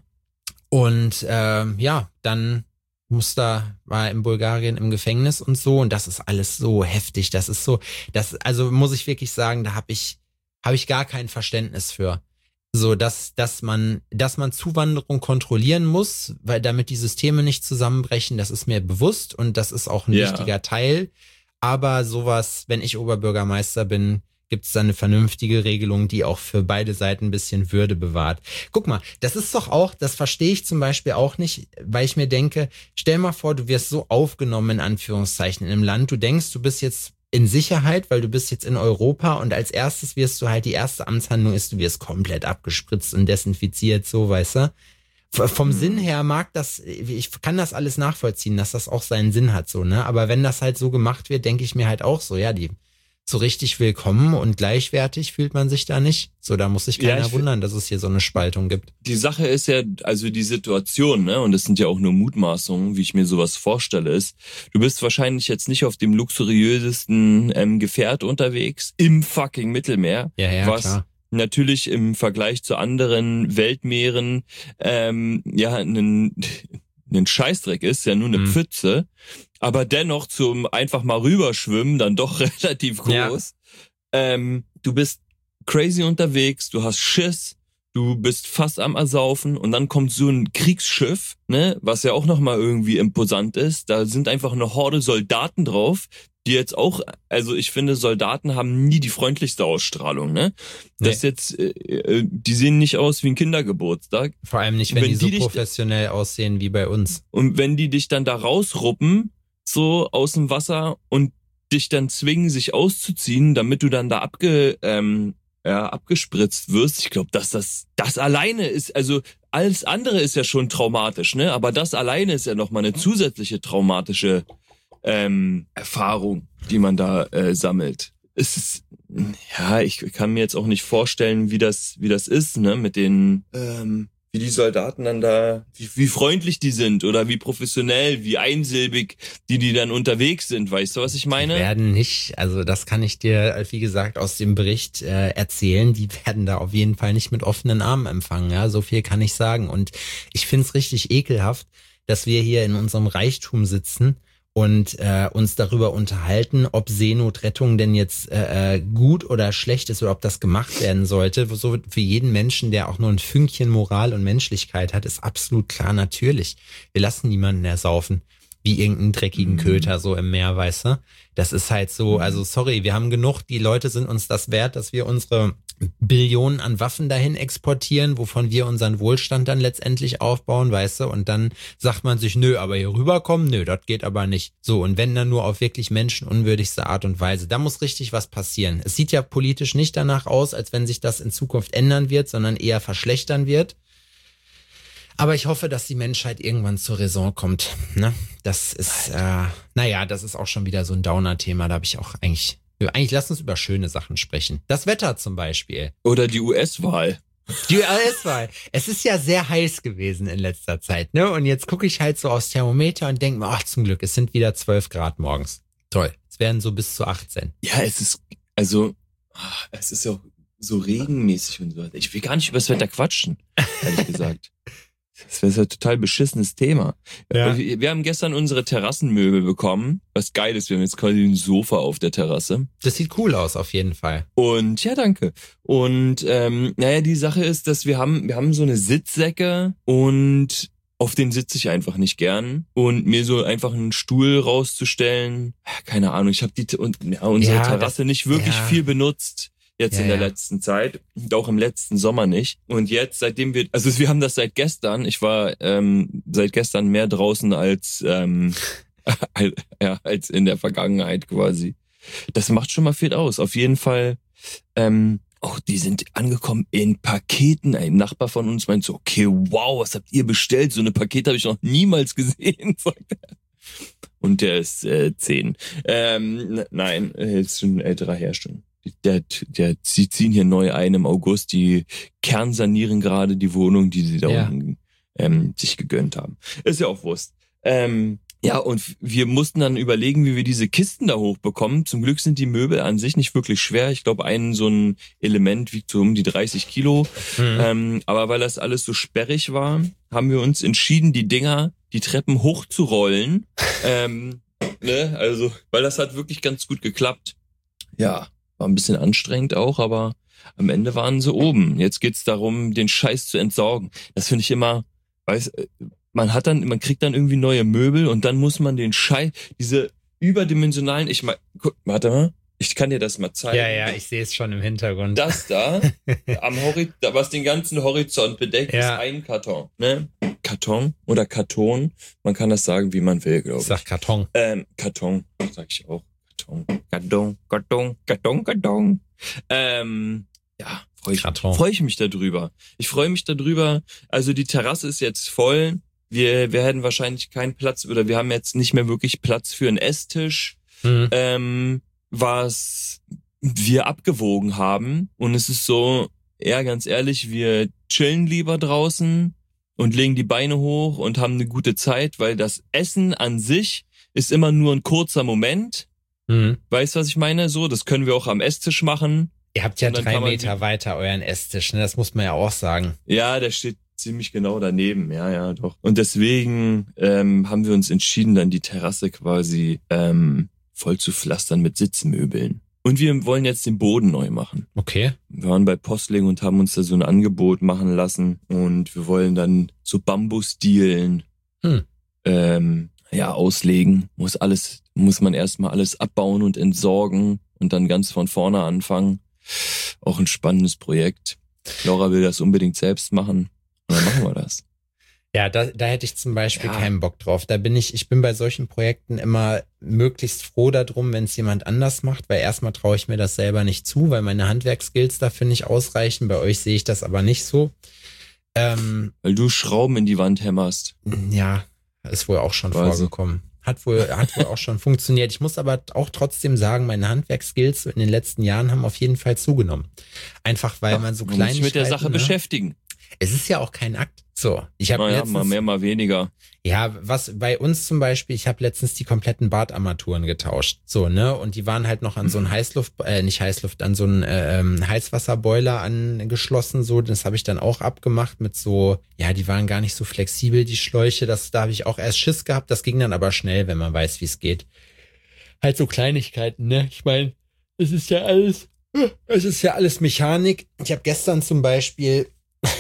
[SPEAKER 2] und ähm, ja, dann muss da, war in Bulgarien im Gefängnis und so. Und das ist alles so heftig. Das ist so, das, also muss ich wirklich sagen, da habe ich, habe ich gar kein Verständnis für. So, dass, dass man, dass man Zuwanderung kontrollieren muss, weil damit die Systeme nicht zusammenbrechen, das ist mir bewusst und das ist auch ein
[SPEAKER 3] Ja.
[SPEAKER 2] wichtiger Teil. Aber sowas, wenn ich Oberbürgermeister bin, gibt es da eine vernünftige Regelung, die auch für beide Seiten ein bisschen Würde bewahrt. Guck mal, das ist doch auch, das verstehe ich zum Beispiel auch nicht, weil ich mir denke, stell mal vor, du wirst so aufgenommen in Anführungszeichen in einem Land, du denkst, du bist jetzt in Sicherheit, weil du bist jetzt in Europa und als erstes wirst du halt, die erste Amtshandlung ist, du wirst komplett abgespritzt und desinfiziert, so, weißt du. Vom mhm. Sinn her mag das, ich kann das alles nachvollziehen, dass das auch seinen Sinn hat, so, ne, aber wenn das halt so gemacht wird, denke ich mir halt auch so, ja, die so richtig willkommen und gleichwertig fühlt man sich da nicht. So, da muss sich keiner ja, wundern, dass es hier so eine Spaltung gibt.
[SPEAKER 3] Die Sache ist ja, also die Situation, ne, und das sind ja auch nur Mutmaßungen, wie ich mir sowas vorstelle, ist, du bist wahrscheinlich jetzt nicht auf dem luxuriösesten ähm, Gefährt unterwegs, im fucking Mittelmeer,
[SPEAKER 2] ja, ja,
[SPEAKER 3] was
[SPEAKER 2] klar.
[SPEAKER 3] natürlich im Vergleich zu anderen Weltmeeren ähm, ja einen ein Scheißdreck ist, ja nur eine mhm. Pfütze, aber dennoch zum einfach mal rüberschwimmen dann doch relativ groß. Ja. Ähm, du bist crazy unterwegs, du hast Schiss, du bist fast am Ersaufen und dann kommt so ein Kriegsschiff, ne, was ja auch nochmal irgendwie imposant ist. Da sind einfach eine Horde Soldaten drauf, die jetzt auch, also ich finde, Soldaten haben nie die freundlichste Ausstrahlung, ne? Das nee. jetzt, äh, die sehen nicht aus wie ein Kindergeburtstag.
[SPEAKER 2] Vor allem nicht, wenn, wenn die so die professionell dich, aussehen wie bei uns.
[SPEAKER 3] Und wenn die dich dann da rausruppen, so aus dem Wasser und dich dann zwingen, sich auszuziehen, damit du dann da abge, ähm, ja, abgespritzt wirst, ich glaube, dass das, das alleine ist, also alles andere ist ja schon traumatisch, ne? Aber das alleine ist ja nochmal eine zusätzliche traumatische Ähm, Erfahrung, die man da äh, sammelt. Es ist, ja, ich kann mir jetzt auch nicht vorstellen, wie das, wie das ist, ne, mit den, ähm, wie die Soldaten dann da, wie, wie freundlich die sind oder wie professionell, wie einsilbig die, die dann unterwegs sind. Weißt du, was ich meine?
[SPEAKER 2] Die werden nicht, also das kann ich dir, wie gesagt, aus dem Bericht äh, erzählen, die werden da auf jeden Fall nicht mit offenen Armen empfangen, ja, so viel kann ich sagen. Und ich find's richtig ekelhaft, dass wir hier in unserem Reichtum sitzen und äh, uns darüber unterhalten, ob Seenotrettung denn jetzt äh, gut oder schlecht ist oder ob das gemacht werden sollte. So für jeden Menschen, der auch nur ein Fünkchen Moral und Menschlichkeit hat, ist absolut klar natürlich. Wir lassen niemanden ersaufen, wie irgendeinen dreckigen mhm. Köter so im Meer, weißt du? Das ist halt so, also sorry, wir haben genug, die Leute sind uns das wert, dass wir unsere Billionen an Waffen dahin exportieren, wovon wir unseren Wohlstand dann letztendlich aufbauen, weißt du, und dann sagt man sich, nö, aber hier rüberkommen, nö, das geht aber nicht. So, und wenn dann nur auf wirklich menschenunwürdigste Art und Weise, da muss richtig was passieren. Es sieht ja politisch nicht danach aus, als wenn sich das in Zukunft ändern wird, sondern eher verschlechtern wird. Aber ich hoffe, dass die Menschheit irgendwann zur Raison kommt, ne? Das ist, äh, naja, das ist auch schon wieder so ein Downer-Thema, da habe ich auch eigentlich Eigentlich lass uns über schöne Sachen sprechen. Das Wetter zum Beispiel.
[SPEAKER 3] Oder die U S-Wahl.
[SPEAKER 2] Die U S-Wahl. Es ist ja sehr heiß gewesen in letzter Zeit, ne? Und jetzt gucke ich halt so aufs Thermometer und denke mir, ach zum Glück, es sind wieder zwölf Grad morgens. Toll. Es werden so bis zu achtzehn.
[SPEAKER 3] Ja, es ist, also, es ist auch so regenmäßig und so. Ich will gar nicht über das Wetter quatschen, ehrlich gesagt. Das wäre ein total beschissenes Thema. Ja. Wir, wir haben gestern unsere Terrassenmöbel bekommen. Was geil ist, wir haben jetzt quasi ein Sofa auf der Terrasse.
[SPEAKER 2] Das sieht cool aus, auf jeden Fall.
[SPEAKER 3] Und ja, danke. Und ähm, naja, die Sache ist, dass wir haben, wir haben so eine Sitzsäcke und auf den sitze ich einfach nicht gern. Und mir so einfach einen Stuhl rauszustellen, keine Ahnung, ich habe die und ja, unsere ja, Terrasse das, nicht wirklich ja. viel benutzt. Jetzt ja, in der ja. letzten Zeit und auch im letzten Sommer nicht. Und jetzt, seitdem wir, also wir haben das seit gestern, ich war ähm, seit gestern mehr draußen als ähm, als, ja, als in der Vergangenheit quasi. Das macht schon mal viel aus. Auf jeden Fall, ähm, auch die sind angekommen in Paketen. Ein Nachbar von uns meint so, okay, wow, was habt ihr bestellt? So eine Pakete habe ich noch niemals gesehen, sagt er. Und der ist äh, zehn. Ähm, nein, ist schon ein älterer Herr schon. Der, der, sie ziehen hier neu ein im August, die kernsanieren gerade die Wohnung, die sie da ja. unten ähm, sich gegönnt haben. Ist ja auch Wurst. Ähm, ja, und wir mussten dann überlegen, wie wir diese Kisten da hochbekommen. Zum Glück sind die Möbel an sich nicht wirklich schwer. Ich glaube, ein so ein Element wiegt so um die dreißig Kilo. Mhm. Ähm, aber weil das alles so sperrig war, haben wir uns entschieden, die Dinger, die Treppen hochzurollen. ähm, ne? Also, weil das hat wirklich ganz gut geklappt. Ja. War ein bisschen anstrengend auch, aber am Ende waren sie oben. Jetzt geht's darum, den Scheiß zu entsorgen. Das finde ich immer, weiß, man hat dann, man kriegt dann irgendwie neue Möbel und dann muss man den Scheiß, diese überdimensionalen, ich mal, guck, warte mal, ich kann dir das mal zeigen.
[SPEAKER 2] Ja, ja, ich sehe es schon im Hintergrund.
[SPEAKER 3] Das da, am Horizont, was den ganzen Horizont bedeckt, ja. ist ein Karton, ne? Karton oder Karton, man kann das sagen, wie man will, glaube ich.
[SPEAKER 2] Ich sag Karton.
[SPEAKER 3] Ähm, Karton, sag ich auch. Karton, Karton, Karton, Karton, Karton. Ähm, ja, freue ich, freu ich mich darüber. Ich freue mich darüber. Also die Terrasse ist jetzt voll. Wir, wir hätten wahrscheinlich keinen Platz oder wir haben jetzt nicht mehr wirklich Platz für einen Esstisch, mhm. ähm, was wir abgewogen haben. Und es ist so, ja, ganz ehrlich, wir chillen lieber draußen und legen die Beine hoch und haben eine gute Zeit, weil das Essen an sich ist immer nur ein kurzer Moment. Mhm. Weißt du, was ich meine? So, das können wir auch am Esstisch machen.
[SPEAKER 2] Ihr habt ja drei Meter weiter euren Esstisch, ne? Das muss man ja auch sagen.
[SPEAKER 3] Ja, der steht ziemlich genau daneben, ja, ja, doch. Und deswegen ähm, haben wir uns entschieden, dann die Terrasse quasi ähm, voll zu pflastern mit Sitzmöbeln. Und wir wollen jetzt den Boden neu machen.
[SPEAKER 2] Okay.
[SPEAKER 3] Wir waren bei Postling und haben uns da so ein Angebot machen lassen. Und wir wollen dann so Bambusdielen hm. ähm, ja, auslegen. Muss alles, muss man erstmal alles abbauen und entsorgen und dann ganz von vorne anfangen. Auch ein spannendes Projekt. Laura will das unbedingt selbst machen. Und dann machen wir das.
[SPEAKER 2] Ja, da, da hätte ich zum Beispiel ja. keinen Bock drauf. Da bin ich, ich bin bei solchen Projekten immer möglichst froh darum, wenn es jemand anders macht, weil erstmal traue ich mir das selber nicht zu, weil meine Handwerkskills dafür nicht ausreichen. Bei euch sehe ich das aber nicht so. Ähm,
[SPEAKER 3] weil du Schrauben in die Wand hämmerst.
[SPEAKER 2] Ja, ist wohl auch schon Quasi. vorgekommen. Hat wohl, hat wohl auch schon funktioniert. Ich muss aber auch trotzdem sagen, meine Handwerkskills in den letzten Jahren haben auf jeden Fall zugenommen. Einfach weil ja, man so kleine
[SPEAKER 3] man muss sich mit der Sache ne? beschäftigen.
[SPEAKER 2] Es ist ja auch kein Akt. So, ich habe
[SPEAKER 3] naja,
[SPEAKER 2] letztens
[SPEAKER 3] mal mehr, mal weniger.
[SPEAKER 2] Ja, was bei uns zum Beispiel, ich habe letztens die kompletten Badarmaturen getauscht. So, ne? Und die waren halt noch an so einen Heißluft, äh, nicht Heißluft, an so einen äh, Heißwasserboiler angeschlossen. So, das habe ich dann auch abgemacht mit so, ja, die waren gar nicht so flexibel, die Schläuche. Das, da habe ich auch erst Schiss gehabt. Das ging dann aber schnell, wenn man weiß, wie es geht. Halt so Kleinigkeiten, ne? Ich meine, es ist ja alles, es ist ja alles Mechanik. Ich habe gestern zum Beispiel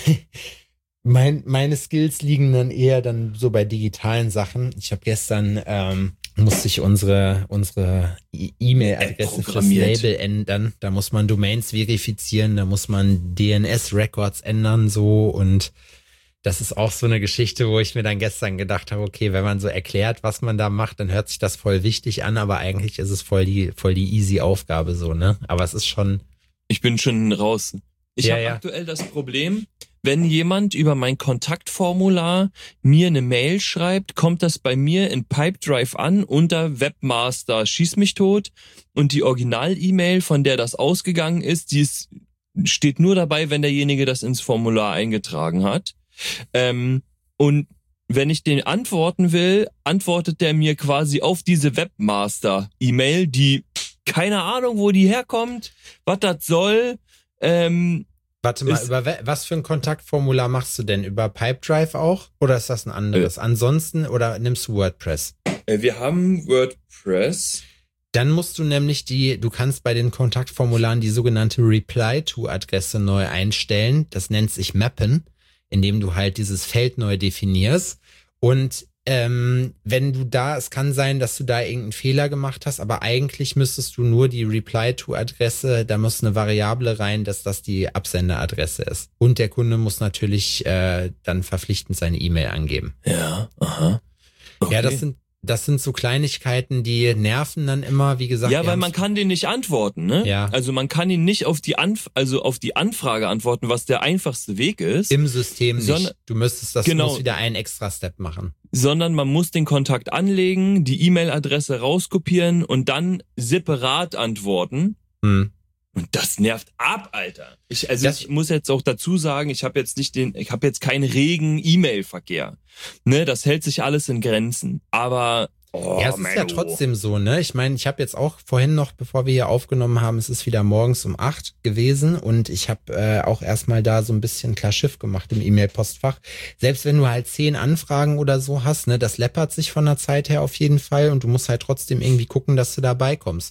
[SPEAKER 2] Mein, meine Skills liegen dann eher dann so bei digitalen Sachen. Ich habe gestern, ähm, musste ich unsere unsere E-Mail-Adresse fürs Label ändern. Da muss man Domains verifizieren, da muss man D N S-Records ändern so und das ist auch so eine Geschichte, wo ich mir dann gestern gedacht habe, okay, wenn man so erklärt, was man da macht, dann hört sich das voll wichtig an, aber eigentlich ist es voll die voll die easy Aufgabe so, ne? Aber es ist schon...
[SPEAKER 3] Ich bin schon raus. Ich
[SPEAKER 2] ja,
[SPEAKER 3] habe
[SPEAKER 2] ja.
[SPEAKER 3] aktuell das Problem, wenn jemand über mein Kontaktformular mir eine Mail schreibt, kommt das bei mir in Pipedrive an unter Webmaster schieß mich tot und die Original-E-Mail, von der das ausgegangen ist, die ist, steht nur dabei, wenn derjenige das ins Formular eingetragen hat. Ähm, und wenn ich den antworten will, antwortet der mir quasi auf diese Webmaster-E-Mail, die keine Ahnung, wo die herkommt, was das soll. Ähm,
[SPEAKER 2] Warte mal, über was für ein Kontaktformular machst du denn? Über Pipedrive auch? Oder ist das ein anderes? Äh, Ansonsten, oder nimmst du WordPress?
[SPEAKER 3] Äh, wir haben WordPress.
[SPEAKER 2] Dann musst du nämlich die, du kannst bei den Kontaktformularen die sogenannte Reply-to-Adresse neu einstellen. Das nennt sich Mappen, indem du halt dieses Feld neu definierst. Und ähm, wenn du da, es kann sein, dass du da irgendeinen Fehler gemacht hast, aber eigentlich müsstest du nur die Reply-to-Adresse, da muss eine Variable rein, dass das die Absenderadresse ist. Und der Kunde muss natürlich äh, dann verpflichtend seine E-Mail angeben.
[SPEAKER 3] Ja, aha. Okay.
[SPEAKER 2] Ja, das sind Das sind so Kleinigkeiten, die nerven dann immer, wie gesagt.
[SPEAKER 3] Ja, weil man kann den nicht antworten, ne?
[SPEAKER 2] Ja.
[SPEAKER 3] Also man kann ihn nicht auf die Anf- also auf die Anfrage antworten, was der einfachste Weg ist.
[SPEAKER 2] Im System nicht.
[SPEAKER 3] Sondern,
[SPEAKER 2] du müsstest das
[SPEAKER 3] genau,
[SPEAKER 2] muss wieder einen extra Step machen.
[SPEAKER 3] Sondern man muss den Kontakt anlegen, die E-Mail-Adresse rauskopieren und dann separat antworten.
[SPEAKER 2] Hm.
[SPEAKER 3] Und das nervt ab, Alter. Ich, also
[SPEAKER 2] das
[SPEAKER 3] ich muss jetzt auch dazu sagen, ich habe jetzt nicht den, ich habe jetzt keinen regen E-Mail-Verkehr. Ne, das hält sich alles in Grenzen. Aber oh,
[SPEAKER 2] ja, es ist ja trotzdem so, ne? Ich meine, ich habe jetzt auch vorhin noch, bevor wir hier aufgenommen haben, es ist wieder morgens um acht gewesen und ich habe äh, auch erstmal da so ein bisschen klar Schiff gemacht im E-Mail-Postfach. Selbst wenn du halt zehn Anfragen oder so hast, ne, das läppert sich von der Zeit her auf jeden Fall und du musst halt trotzdem irgendwie gucken, dass du dabei kommst.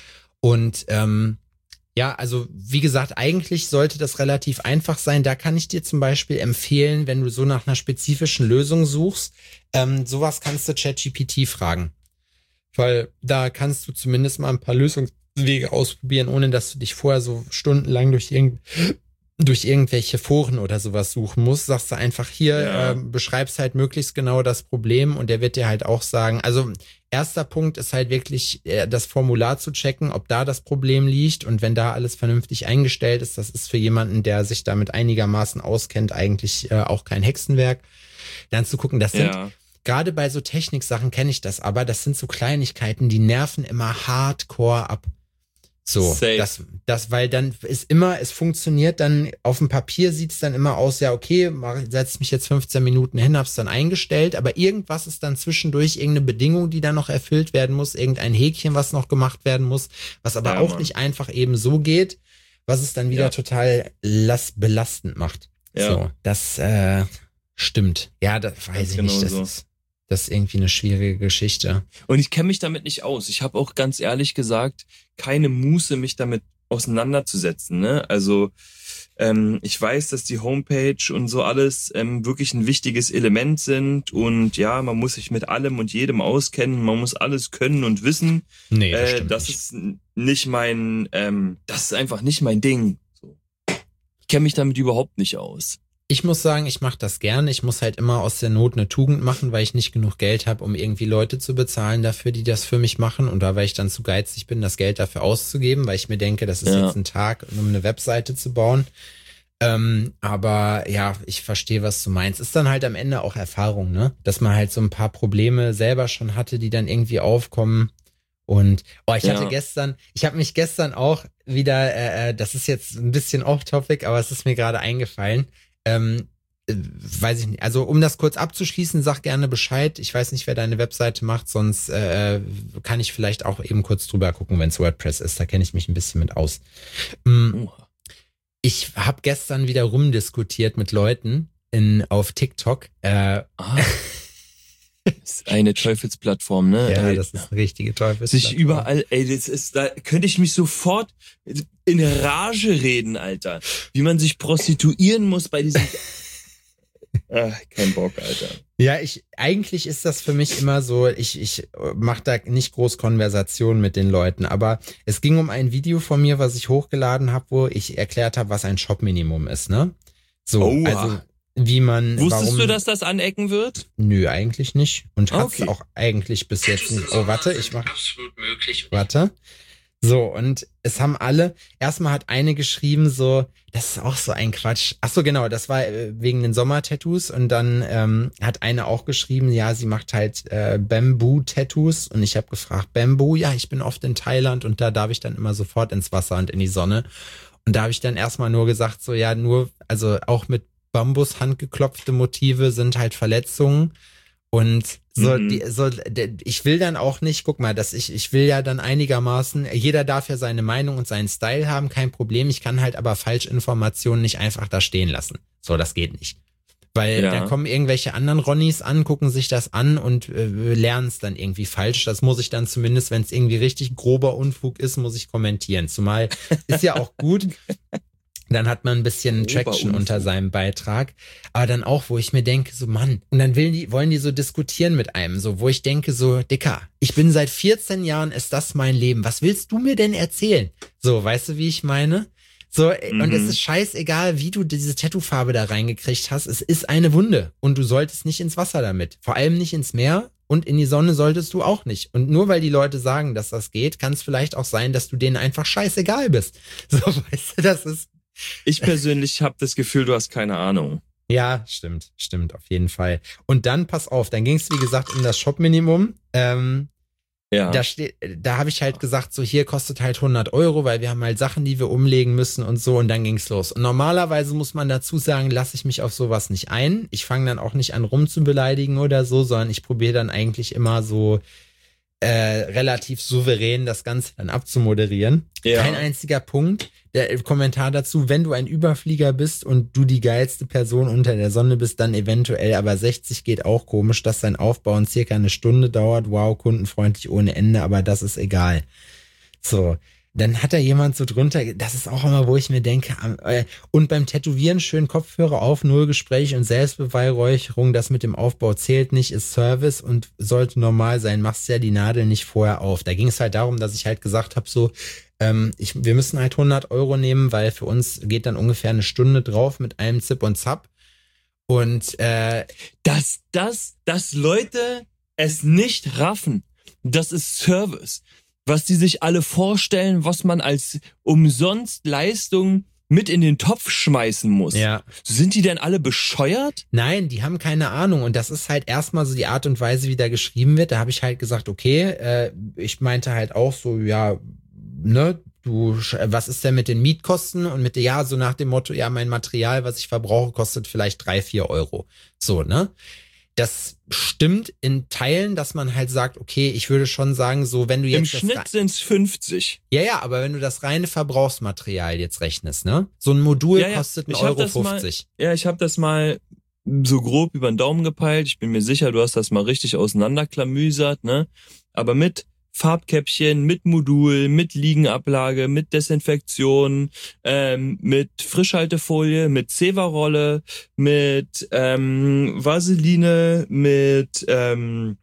[SPEAKER 2] Und ähm, ja, also wie gesagt, eigentlich sollte das relativ einfach sein. Da kann ich dir zum Beispiel empfehlen, wenn du so nach einer spezifischen Lösung suchst, ähm, sowas kannst du ChatGPT fragen. Weil da kannst du zumindest mal ein paar Lösungswege ausprobieren, ohne dass du dich vorher so stundenlang durch irgend, durch irgendwelche Foren oder sowas suchen musst, sagst du einfach hier,
[SPEAKER 3] Ja.
[SPEAKER 2] äh, beschreibst halt möglichst genau das Problem und der wird dir halt auch sagen, also erster Punkt ist halt wirklich äh, das Formular zu checken, ob da das Problem liegt und wenn da alles vernünftig eingestellt ist, das ist für jemanden, der sich damit einigermaßen auskennt, eigentlich äh, auch kein Hexenwerk. Dann zu gucken, das sind,
[SPEAKER 3] Ja.
[SPEAKER 2] gerade bei so Techniksachen kenne ich das, aber das sind so Kleinigkeiten, die nerven immer hardcore ab. So,
[SPEAKER 3] Safe.
[SPEAKER 2] das, das, weil dann ist immer, es funktioniert dann, auf dem Papier sieht's dann immer aus, ja, okay, mach, setz mich jetzt fünfzehn Minuten hin, hab's dann eingestellt, aber irgendwas ist dann zwischendurch, irgendeine Bedingung, die dann noch erfüllt werden muss, irgendein Häkchen, was noch gemacht werden muss, was aber
[SPEAKER 3] Ja,
[SPEAKER 2] auch
[SPEAKER 3] Mann.
[SPEAKER 2] nicht einfach eben so geht, was es dann wieder
[SPEAKER 3] Ja.
[SPEAKER 2] total last, belastend macht.
[SPEAKER 3] Ja.
[SPEAKER 2] So, das, äh, stimmt. Ja, das weiß
[SPEAKER 3] Ganz
[SPEAKER 2] ich
[SPEAKER 3] genau
[SPEAKER 2] nicht, das
[SPEAKER 3] so.
[SPEAKER 2] ist, das ist irgendwie eine schwierige Geschichte.
[SPEAKER 3] Und ich kenne mich damit nicht aus. Ich habe auch ganz ehrlich gesagt keine Muße, mich damit auseinanderzusetzen. Ne? Also ähm, ich weiß, dass die Homepage und so alles ähm, wirklich ein wichtiges Element sind und ja, man muss sich mit allem und jedem auskennen, man muss alles können und wissen.
[SPEAKER 2] Nee, das
[SPEAKER 3] äh,
[SPEAKER 2] stimmt
[SPEAKER 3] das
[SPEAKER 2] nicht.
[SPEAKER 3] ist n- nicht mein, ähm, das ist einfach nicht mein Ding. So. Ich kenne mich damit überhaupt nicht aus.
[SPEAKER 2] Ich muss sagen, ich mache das gerne. Ich muss halt immer aus der Not eine Tugend machen, weil ich nicht genug Geld habe, um irgendwie Leute zu bezahlen dafür, die das für mich machen. Und da, weil ich dann zu geizig bin, das Geld dafür auszugeben, weil ich mir denke, das ist
[SPEAKER 3] Ja.
[SPEAKER 2] jetzt ein Tag, um eine Webseite zu bauen. Ähm, aber ja, ich verstehe, was du meinst. Ist dann halt am Ende auch Erfahrung, ne? Dass man halt so ein paar Probleme selber schon hatte, die dann irgendwie aufkommen. Und oh, ich
[SPEAKER 3] Ja.
[SPEAKER 2] hatte gestern, ich habe mich gestern auch wieder, äh, äh, das ist jetzt ein bisschen off-topic, aber es ist mir gerade eingefallen. Ähm, äh, weiß ich nicht. Also um das kurz abzuschließen, sag gerne Bescheid. Ich weiß nicht, wer deine Webseite macht, sonst äh, kann ich vielleicht auch eben kurz drüber gucken, wenn es WordPress ist. Da kenne ich mich ein bisschen mit aus. Mm,
[SPEAKER 3] Oha.
[SPEAKER 2] Ich habe gestern wieder rumdiskutiert mit Leuten in auf TikTok. Äh,
[SPEAKER 3] Ah. Das ist eine Teufelsplattform, ne?
[SPEAKER 2] ja,
[SPEAKER 3] Ey,
[SPEAKER 2] das ist eine richtige Teufels.
[SPEAKER 3] sich überall, ey, das ist, da könnte ich mich sofort in Rage reden, Alter. Wie man sich prostituieren muss bei diesem. Ach, kein Bock, Alter.
[SPEAKER 2] Ja, ich eigentlich ist das für mich immer so, ich ich mache da nicht groß Konversation mit den Leuten, aber es ging um ein Video von mir, was ich hochgeladen habe, wo ich erklärt habe, was ein Shop-Minimum ist, ne? So,
[SPEAKER 3] Oha.
[SPEAKER 2] also wie man
[SPEAKER 3] Wusstest
[SPEAKER 2] warum,
[SPEAKER 3] du, dass das anecken wird?
[SPEAKER 2] Nö, eigentlich nicht und hat's
[SPEAKER 3] Okay.
[SPEAKER 2] auch eigentlich bis jetzt nicht. Oh, warte, ich mach
[SPEAKER 4] absolut möglich.
[SPEAKER 2] Warte. So, und es haben alle, erstmal hat eine geschrieben so, das ist auch so ein Quatsch. Ach so, genau, das war äh, wegen den Sommertattoos und dann ähm, hat eine auch geschrieben, ja, sie macht halt äh, Bamboo-Tattoos und ich habe gefragt, Bamboo, ja, ich bin oft in Thailand und da darf ich dann immer sofort ins Wasser und in die Sonne. Und da habe ich dann erstmal nur gesagt, so ja, nur, also auch mit Bambus handgeklopfte Motive sind halt Verletzungen. Und so,
[SPEAKER 3] Mhm.
[SPEAKER 2] die, so, de- ich will dann auch nicht, guck mal, dass ich, ich will ja dann einigermaßen, jeder darf ja seine Meinung und seinen Style haben, kein Problem. Ich kann halt aber Falschinformationen nicht einfach da stehen lassen. So, das geht nicht. Weil
[SPEAKER 3] Ja.
[SPEAKER 2] da kommen irgendwelche anderen Ronnies an, gucken sich das an und äh, lernen es dann irgendwie falsch. Das muss ich dann zumindest, wenn es irgendwie richtig grober Unfug ist, muss ich kommentieren. Zumal ist ja auch gut. Dann hat man ein bisschen
[SPEAKER 3] Grober
[SPEAKER 2] Traction
[SPEAKER 3] Unfug.
[SPEAKER 2] unter seinem Beitrag. Aber dann auch, wo ich mir denke, so Mann, und dann will die, wollen die so diskutieren mit einem, so, wo ich denke, so, Dicker, ich bin seit vierzehn Jahren, ist das mein Leben. Was willst du mir denn erzählen? So, weißt du, wie ich meine? So,
[SPEAKER 3] Mhm.
[SPEAKER 2] und es ist scheißegal, wie du diese Tattoo-Farbe da reingekriegt hast. Es ist eine Wunde und du solltest nicht ins Wasser damit. Vor allem nicht ins Meer und in die Sonne solltest du auch nicht. Und nur weil die Leute sagen, dass das geht, kann es vielleicht auch sein, dass du denen einfach scheißegal bist. So, weißt du, das ist,
[SPEAKER 3] Ich persönlich habe das Gefühl, du hast keine Ahnung.
[SPEAKER 2] ja, stimmt, stimmt, auf jeden Fall. Und dann, pass auf, dann ging es, wie gesagt, um das Shop-Minimum. Ähm,
[SPEAKER 3] Ja.
[SPEAKER 2] Da steht, da habe ich halt gesagt, so hier kostet halt hundert Euro, weil wir haben halt Sachen, die wir umlegen müssen und so und dann ging's los. Und normalerweise muss man dazu sagen, lasse ich mich auf sowas nicht ein. Ich fange dann auch nicht an rumzubeleidigen oder so, sondern ich probiere dann eigentlich immer so äh, relativ souverän das Ganze dann abzumoderieren.
[SPEAKER 3] Ja.
[SPEAKER 2] Kein einziger Punkt. Der Kommentar dazu, wenn du ein Überflieger bist und du die geilste Person unter der Sonne bist, dann eventuell, aber sechzig geht auch komisch, dass dein Aufbau in circa eine Stunde dauert. Wow, kundenfreundlich ohne Ende, aber das ist egal. So, dann hat da jemand so drunter, das ist auch immer, wo ich mir denke, äh, und beim Tätowieren schön Kopfhörer auf, null Gespräch und Selbstbeweihräucherung, das mit dem Aufbau zählt nicht, ist Service und sollte normal sein, machst ja die Nadel nicht vorher auf. Da ging es halt darum, dass ich halt gesagt habe, so, Ähm, ich, wir müssen halt hundert Euro nehmen, weil für uns geht dann ungefähr eine Stunde drauf mit einem Zip und Zap. Und äh,
[SPEAKER 3] dass das, dass Leute es nicht raffen, das ist Service. Was die sich alle vorstellen, was man als umsonst Leistung mit in den Topf schmeißen muss.
[SPEAKER 2] ja.
[SPEAKER 3] Sind die denn alle bescheuert?
[SPEAKER 2] Nein, die haben keine Ahnung. Und das ist halt erstmal so die Art und Weise, wie da geschrieben wird. Da habe ich halt gesagt, okay, äh, ich meinte halt auch so, ja, ne, du, was ist denn mit den Mietkosten? Und mit der, ja, so nach dem Motto, ja, mein Material, was ich verbrauche, kostet vielleicht drei, vier Euro. So, ne? Das stimmt in Teilen, dass man halt sagt, okay, ich würde schon sagen, so, wenn du jetzt.
[SPEAKER 3] Im
[SPEAKER 2] das
[SPEAKER 3] Schnitt
[SPEAKER 2] rei-
[SPEAKER 3] sind's fünfzig.
[SPEAKER 2] Ja, ja, aber wenn du das reine Verbrauchsmaterial jetzt rechnest, ne? So ein Modul
[SPEAKER 3] Ja, ja,
[SPEAKER 2] kostet
[SPEAKER 3] ich
[SPEAKER 2] ein
[SPEAKER 3] hab
[SPEAKER 2] Euro
[SPEAKER 3] das mal-
[SPEAKER 2] fünfzig.
[SPEAKER 3] Ja, ich habe das mal so grob über den Daumen gepeilt. Ich bin mir sicher, du hast das mal richtig auseinanderklamüsert, ne? Aber mit Farbkäppchen, mit Modul, mit Liegenablage, mit Desinfektion, ähm, mit Frischhaltefolie, mit Zewa-Rolle, mit ähm, Vaseline, mit ähm,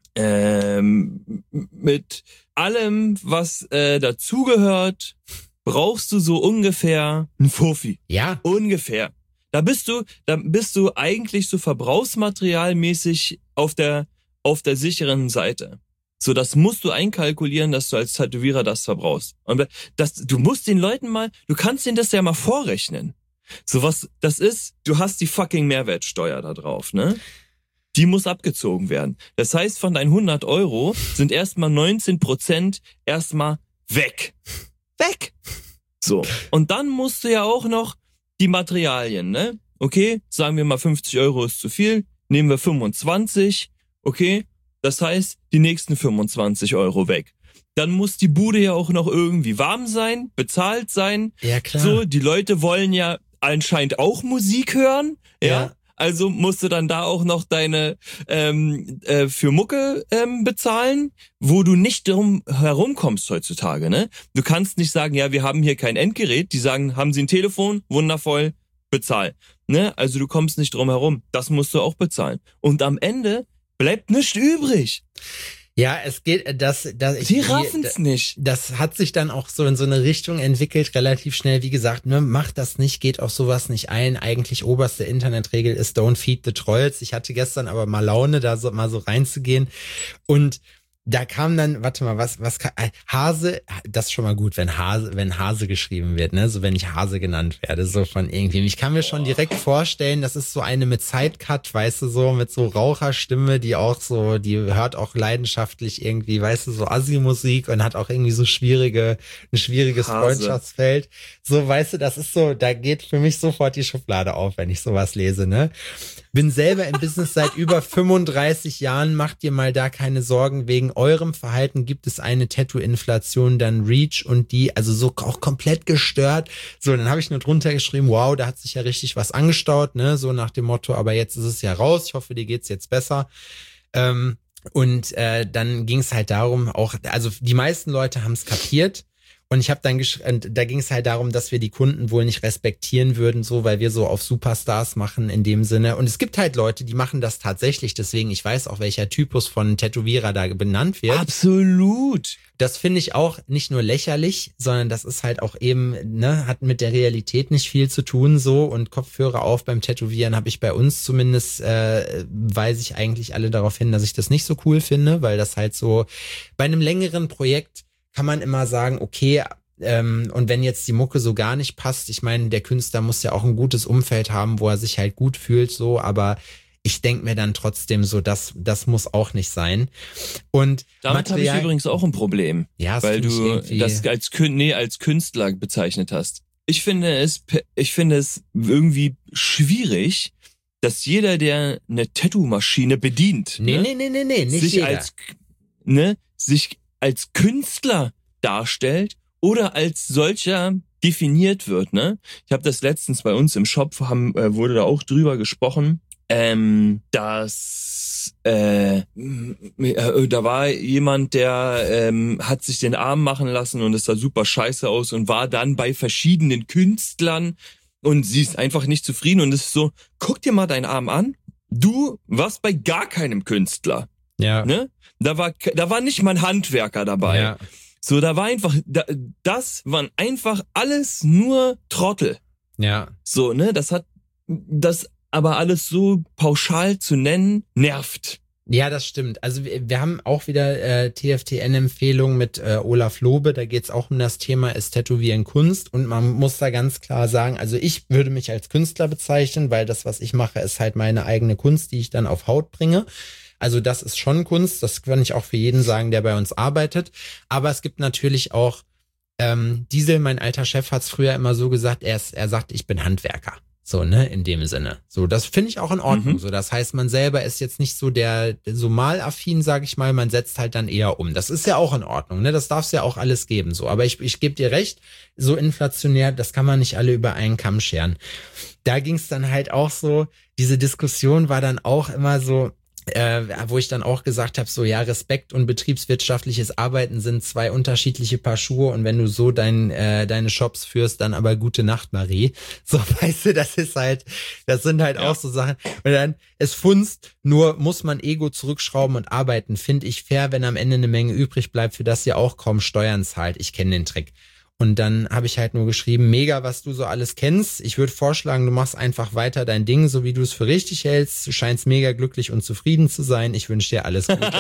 [SPEAKER 3] ähm, mit allem, was äh, dazugehört, brauchst du so ungefähr einen Fuffi.
[SPEAKER 2] Ja,
[SPEAKER 3] Ungefähr. Da bist du, da bist du eigentlich so verbrauchsmaterialmäßig auf der, auf der sicheren Seite. So, das musst du einkalkulieren, dass du als Tätowierer das verbrauchst. Und das, du musst den Leuten mal, du kannst denen das ja mal vorrechnen. So was, das ist, du hast die fucking Mehrwertsteuer da drauf, ne? Die muss abgezogen werden. Das heißt, von deinen hundert Euro sind erstmal neunzehn Prozent erstmal weg. Weg! So. Und dann musst du ja auch noch die Materialien, ne? Okay, sagen wir mal fünfzig Euro ist zu viel, nehmen wir fünfundzwanzig, okay? Das heißt, die nächsten fünfundzwanzig Euro weg. Dann muss die Bude ja auch noch irgendwie warm sein, bezahlt sein.
[SPEAKER 2] ja klar.
[SPEAKER 3] So, die Leute wollen ja anscheinend auch Musik hören, ja.
[SPEAKER 2] Ja.
[SPEAKER 3] Also musst du dann da auch noch deine ähm, äh, für Mucke ähm, bezahlen, wo du nicht drum herumkommst heutzutage, ne? Du kannst nicht sagen, ja, wir haben hier kein Endgerät. Die sagen, haben Sie ein Telefon? Wundervoll, bezahl. Ne? Also du kommst nicht drum herum. Das musst du auch bezahlen. Und am Ende bleibt nichts übrig.
[SPEAKER 2] Ja, es geht, das, das, ich,
[SPEAKER 3] Die raffen's nicht.
[SPEAKER 2] das hat sich dann auch so in so eine Richtung entwickelt, relativ schnell. Wie gesagt, ne, macht das nicht, geht auf sowas nicht ein. Eigentlich oberste Internetregel ist don't feed the trolls. Ich hatte gestern aber mal Laune, da so, mal so reinzugehen. Und da kam dann, warte mal, was, was, Hase, das ist schon mal gut, wenn Hase, wenn Hase geschrieben wird, ne, so wenn ich Hase genannt werde, so von irgendwem. Ich kann mir schon direkt vorstellen, das ist so eine mit Sidecut, weißt du, so mit so Raucherstimme, die auch so, die hört auch leidenschaftlich irgendwie, weißt du, so Assi-Musik und hat auch irgendwie so schwierige, ein schwieriges
[SPEAKER 3] Hase.
[SPEAKER 2] Freundschaftsfeld. So, weißt du, das ist so, da geht für mich sofort die Schublade auf, wenn ich sowas lese, ne. Bin selber im Business seit über fünfunddreißig Jahren, macht dir mal da keine Sorgen, wegen eurem Verhalten gibt es eine Tattoo-Inflation, dann Reach und die, also so auch komplett gestört. So, dann habe ich nur drunter geschrieben, wow, da hat sich ja richtig was angestaut, ne, so nach dem Motto, aber jetzt ist es ja raus, ich hoffe, dir geht's jetzt besser. Ähm, und äh, dann ging es halt darum, auch, also die meisten Leute haben es kapiert. Und ich habe dann geschrieben, da ging es halt darum, dass wir die Kunden wohl nicht respektieren würden, so, weil wir so auf Superstars machen in dem Sinne. Und es gibt halt Leute, die machen das tatsächlich. Deswegen, ich weiß auch, welcher Typus von Tätowierer da benannt wird.
[SPEAKER 3] Absolut.
[SPEAKER 2] Das finde ich auch nicht nur lächerlich, sondern das ist halt auch eben, ne, hat mit der Realität nicht viel zu tun, so. Und Kopfhörer auf beim Tätowieren habe ich bei uns zumindest, äh, weise ich eigentlich alle darauf hin, dass ich das nicht so cool finde, weil das halt so bei einem längeren Projekt kann man immer sagen, okay, ähm, und wenn jetzt die Mucke so gar nicht passt, ich meine, der Künstler muss ja auch ein gutes Umfeld haben, wo er sich halt gut fühlt, so, aber ich denke mir dann trotzdem so, das, das muss auch nicht sein. Und
[SPEAKER 3] damit habe ich übrigens auch ein Problem,
[SPEAKER 2] ja, das
[SPEAKER 3] weil
[SPEAKER 2] find
[SPEAKER 3] du das als, nee, als Künstler bezeichnet hast. Ich finde es, ich finde es irgendwie schwierig, dass jeder, der eine Tattoo-Maschine bedient,
[SPEAKER 2] nee,
[SPEAKER 3] ne,
[SPEAKER 2] nee, nee, nee, nee, nicht
[SPEAKER 3] sich
[SPEAKER 2] jeder.
[SPEAKER 3] als, ne, sich als Künstler darstellt oder als solcher definiert wird, ne? Ich habe das letztens bei uns im Shop, haben, äh, wurde da auch drüber gesprochen, ähm, dass äh, äh, da war jemand, der ähm, hat sich den Arm machen lassen und es sah super scheiße aus und war dann bei verschiedenen Künstlern und sie ist einfach nicht zufrieden und es ist so, guck dir mal deinen Arm an, du warst bei gar keinem Künstler.
[SPEAKER 2] Ja.
[SPEAKER 3] Ne? Da war, da war nicht mal ein Handwerker dabei.
[SPEAKER 2] Ja.
[SPEAKER 3] So, da war einfach, da, das waren einfach alles nur Trottel.
[SPEAKER 2] Ja.
[SPEAKER 3] So, ne, das hat, das aber alles so pauschal zu nennen, nervt.
[SPEAKER 2] Ja, das stimmt. Also wir, wir haben auch wieder äh, T F T N-Empfehlung mit äh, Olaf Lobe. Da geht's auch um das Thema, ist Tätowieren Kunst? Und man muss da ganz klar sagen, also ich würde mich als Künstler bezeichnen, weil das, was ich mache, ist halt meine eigene Kunst, die ich dann auf Haut bringe. Also das ist schon Kunst, das kann ich auch für jeden sagen, der bei uns arbeitet. Aber es gibt natürlich auch, ähm, Diesel, mein alter Chef, hat's früher immer so gesagt, er, ist, er sagt, ich bin Handwerker. So, ne, in dem Sinne. So, das finde ich auch in Ordnung. Mhm. So, das heißt, man selber ist jetzt nicht so der, so malaffin, sag ich mal, man setzt halt dann eher um. Das ist ja auch in Ordnung, ne, das darf es ja auch alles geben, so. Aber ich, ich gebe dir recht, so inflationär, das kann man nicht alle über einen Kamm scheren. Da ging's dann halt auch so, diese Diskussion war dann auch immer so, Äh, wo ich dann auch gesagt habe, so ja, Respekt und betriebswirtschaftliches Arbeiten sind zwei unterschiedliche Paar Schuhe und wenn du so dein, äh, deine Shops führst, dann aber gute Nacht, Marie. So, weißt du, das ist halt, das sind halt ja. auch so Sachen. Und dann, es funzt, nur muss man Ego zurückschrauben und arbeiten, finde ich fair, wenn am Ende eine Menge übrig bleibt, für das ihr auch kaum Steuern zahlt. Ich kenne den Trick. Und dann habe ich halt nur geschrieben, mega, was du so alles kennst. Ich würde vorschlagen, du machst einfach weiter dein Ding, so wie du es für richtig hältst. Du scheinst mega glücklich und zufrieden zu sein. Ich wünsche dir alles Gute.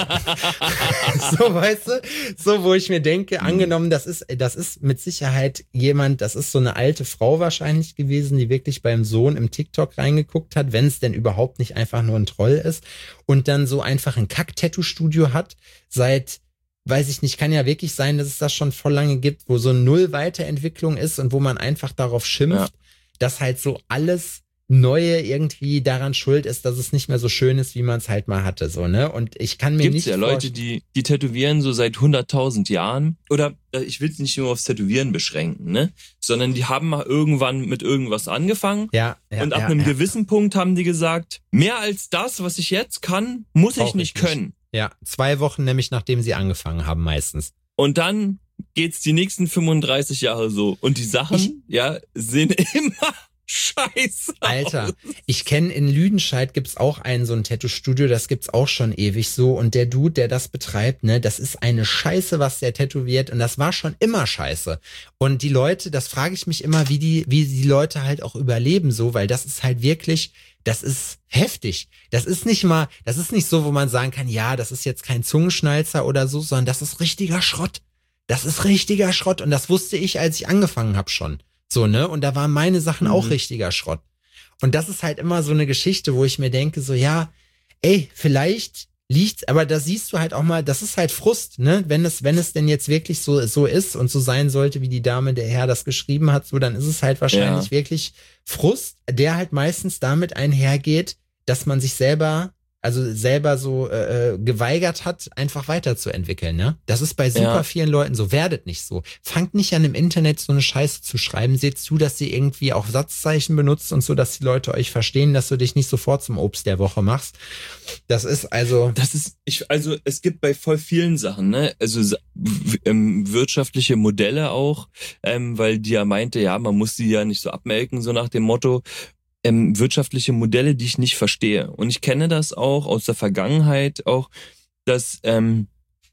[SPEAKER 2] So, weißt du? So, wo ich mir denke, mhm. angenommen, das ist, das ist mit Sicherheit jemand, das ist so eine alte Frau wahrscheinlich gewesen, die wirklich beim Sohn im TikTok reingeguckt hat, wenn es denn überhaupt nicht einfach nur ein Troll ist und dann so einfach ein Kack-Tattoo-Studio hat, seit weiß ich nicht, kann ja wirklich sein, dass es das schon voll lange gibt, wo so null Weiterentwicklung ist und wo man einfach darauf schimpft, ja. dass halt so alles Neue irgendwie daran schuld ist, dass es nicht mehr so schön ist, wie man es halt mal hatte, so, ne? Und ich kann mir
[SPEAKER 3] Gibt's
[SPEAKER 2] nicht
[SPEAKER 3] ja Leute, die die tätowieren so seit hunderttausend Jahren oder ich will es nicht nur aufs Tätowieren beschränken, ne? Sondern die haben mal irgendwann mit irgendwas angefangen
[SPEAKER 2] ja, ja,
[SPEAKER 3] und ab
[SPEAKER 2] ja,
[SPEAKER 3] einem
[SPEAKER 2] ja.
[SPEAKER 3] gewissen Punkt haben die gesagt, mehr als das, was ich jetzt kann, muss Brauch ich nicht ich können.
[SPEAKER 2] Nicht. Ja, zwei Wochen nämlich, nachdem sie angefangen haben meistens.
[SPEAKER 3] Und dann geht's die nächsten fünfunddreißig Jahre so. Und die Sachen, ich, ja, sehen immer scheiße
[SPEAKER 2] Alter,
[SPEAKER 3] aus.
[SPEAKER 2] Ich kenne in Lüdenscheid gibt's auch einen, so ein Tattoo-Studio, das gibt's auch schon ewig so. Und der Dude, der das betreibt, ne, das ist eine Scheiße, was der tätowiert. Und das war schon immer scheiße. Und die Leute, das frage ich mich immer, wie die, wie die Leute halt auch überleben so, weil das ist halt wirklich... Das ist heftig. Das ist nicht mal, das ist nicht so, wo man sagen kann, ja, das ist jetzt kein Zungenschnalzer oder so, sondern das ist richtiger Schrott. Das ist richtiger Schrott und das wusste ich, als ich angefangen habe schon. So, ne? Und da waren meine Sachen mhm. auch richtiger Schrott. Und das ist halt immer so eine Geschichte, wo ich mir denke, so, ja, ey, vielleicht liegt's, aber da siehst du halt auch mal, das ist halt Frust, ne? Wenn es, wenn es denn jetzt wirklich so, so ist und so sein sollte, wie die Dame, der Herr das geschrieben hat, so, dann ist es halt wahrscheinlich ja. wirklich Frust, der halt meistens damit einhergeht, dass man sich selber, also selber so äh, geweigert hat, einfach weiterzuentwickeln, ne? Das ist bei super ja. vielen Leuten so. Werdet nicht so. Fangt nicht an, im Internet so eine Scheiße zu schreiben. Seht zu, dass ihr irgendwie auch Satzzeichen benutzt und so, dass die Leute euch verstehen, dass du dich nicht sofort zum Obst der Woche machst. Das ist also...
[SPEAKER 3] Das ist, ich, also es gibt bei voll vielen Sachen, ne? Also ähm, wirtschaftliche Modelle auch, ähm, weil die ja meinte, ja, man muss sie ja nicht so abmelken, so nach dem Motto. Ähm, wirtschaftliche Modelle, die ich nicht verstehe. Und ich kenne das auch aus der Vergangenheit auch, dass ähm,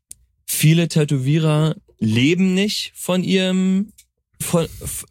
[SPEAKER 3] viele Tätowierer leben nicht von ihrem von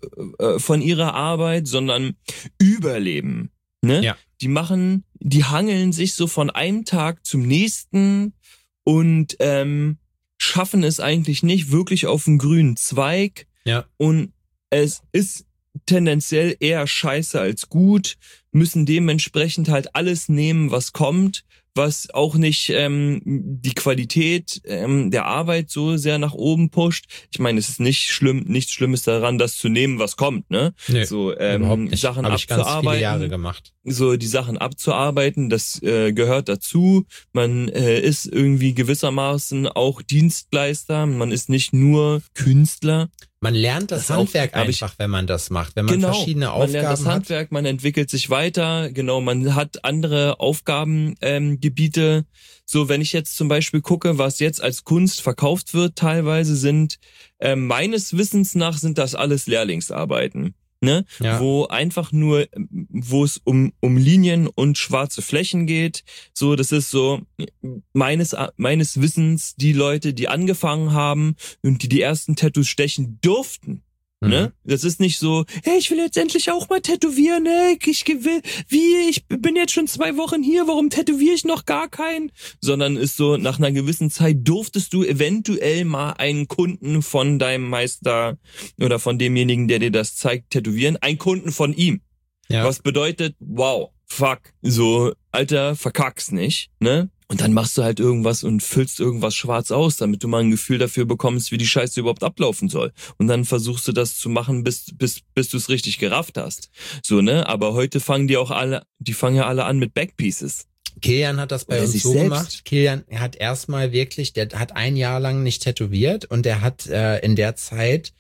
[SPEAKER 3] äh, von ihrer Arbeit, sondern überleben. Ne?
[SPEAKER 2] Ja.
[SPEAKER 3] Die machen, die hangeln sich so von einem Tag zum nächsten und ähm, schaffen es eigentlich nicht wirklich auf einen grünen Zweig.
[SPEAKER 2] Ja.
[SPEAKER 3] Und es ist tendenziell eher scheiße als gut, müssen dementsprechend halt alles nehmen, was kommt, was auch nicht ähm, die Qualität ähm, der Arbeit so sehr nach oben pusht. Ich meine, es ist nicht schlimm, nichts Schlimmes daran, das zu nehmen, was kommt, ne?
[SPEAKER 2] Nee,
[SPEAKER 3] so ähm,
[SPEAKER 2] überhaupt nicht.
[SPEAKER 3] Sachen
[SPEAKER 2] Hab
[SPEAKER 3] abzuarbeiten.
[SPEAKER 2] Ich ganz viele Jahre gemacht.
[SPEAKER 3] So die Sachen abzuarbeiten, das äh, gehört dazu. Man äh, ist irgendwie gewissermaßen auch Dienstleister. Man ist nicht nur Künstler.
[SPEAKER 2] Man lernt das, das Handwerk auch, einfach, ich, wenn man das macht, wenn man
[SPEAKER 3] genau,
[SPEAKER 2] verschiedene Aufgaben hat. Man lernt das
[SPEAKER 3] Handwerk,
[SPEAKER 2] hat.
[SPEAKER 3] Man entwickelt sich weiter, genau, man hat andere Aufgabengebiete. Ähm, so, wenn ich jetzt zum Beispiel gucke, was jetzt als Kunst verkauft wird, teilweise sind, äh, meines Wissens nach sind das alles Lehrlingsarbeiten. ne?
[SPEAKER 2] Ja.
[SPEAKER 3] Wo einfach nur, wo es um, um Linien und schwarze Flächen geht. So, das ist so meines, meines Wissens die Leute, die angefangen haben und die die ersten Tattoos stechen durften.
[SPEAKER 2] Mhm.
[SPEAKER 3] Ne? Das ist nicht so, hey, ich will jetzt endlich auch mal tätowieren, ne? Ich will, wie, ich bin jetzt schon zwei Wochen hier, warum tätowiere ich noch gar keinen? Sondern ist so, nach einer gewissen Zeit durftest du eventuell mal einen Kunden von deinem Meister oder von demjenigen, der dir das zeigt, tätowieren. Einen Kunden von ihm.
[SPEAKER 2] Ja.
[SPEAKER 3] Was bedeutet, wow, fuck, so, Alter, verkack's nicht, ne? Und dann machst du halt irgendwas und füllst irgendwas schwarz aus, damit du mal ein Gefühl dafür bekommst, wie die Scheiße überhaupt ablaufen soll. Und dann versuchst du das zu machen, bis bis bis du es richtig gerafft hast. So, ne? Aber heute fangen die auch alle, die fangen ja alle an mit Backpieces.
[SPEAKER 2] Kilian hat das bei
[SPEAKER 3] Oder
[SPEAKER 2] uns
[SPEAKER 3] sich
[SPEAKER 2] so
[SPEAKER 3] selbst.
[SPEAKER 2] gemacht. Kilian hat erstmal wirklich, der hat ein Jahr lang nicht tätowiert und der hat äh, in der Zeit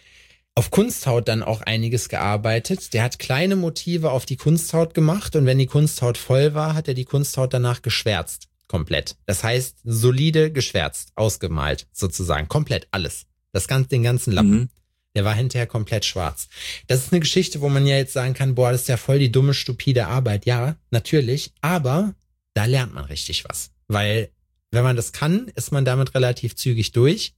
[SPEAKER 2] auf Kunsthaut dann auch einiges gearbeitet. Der hat kleine Motive auf die Kunsthaut gemacht und wenn die Kunsthaut voll war, hat er die Kunsthaut danach geschwärzt. Komplett. Das heißt, solide geschwärzt, ausgemalt, sozusagen. Komplett alles. Das ganze, den ganzen Lappen.
[SPEAKER 3] Mhm.
[SPEAKER 2] Der war hinterher komplett schwarz. Das ist eine Geschichte, wo man ja jetzt sagen kann, boah, das ist ja voll die dumme, stupide Arbeit. Ja, natürlich. Aber da lernt man richtig was. Weil, wenn man das kann, ist man damit relativ zügig durch.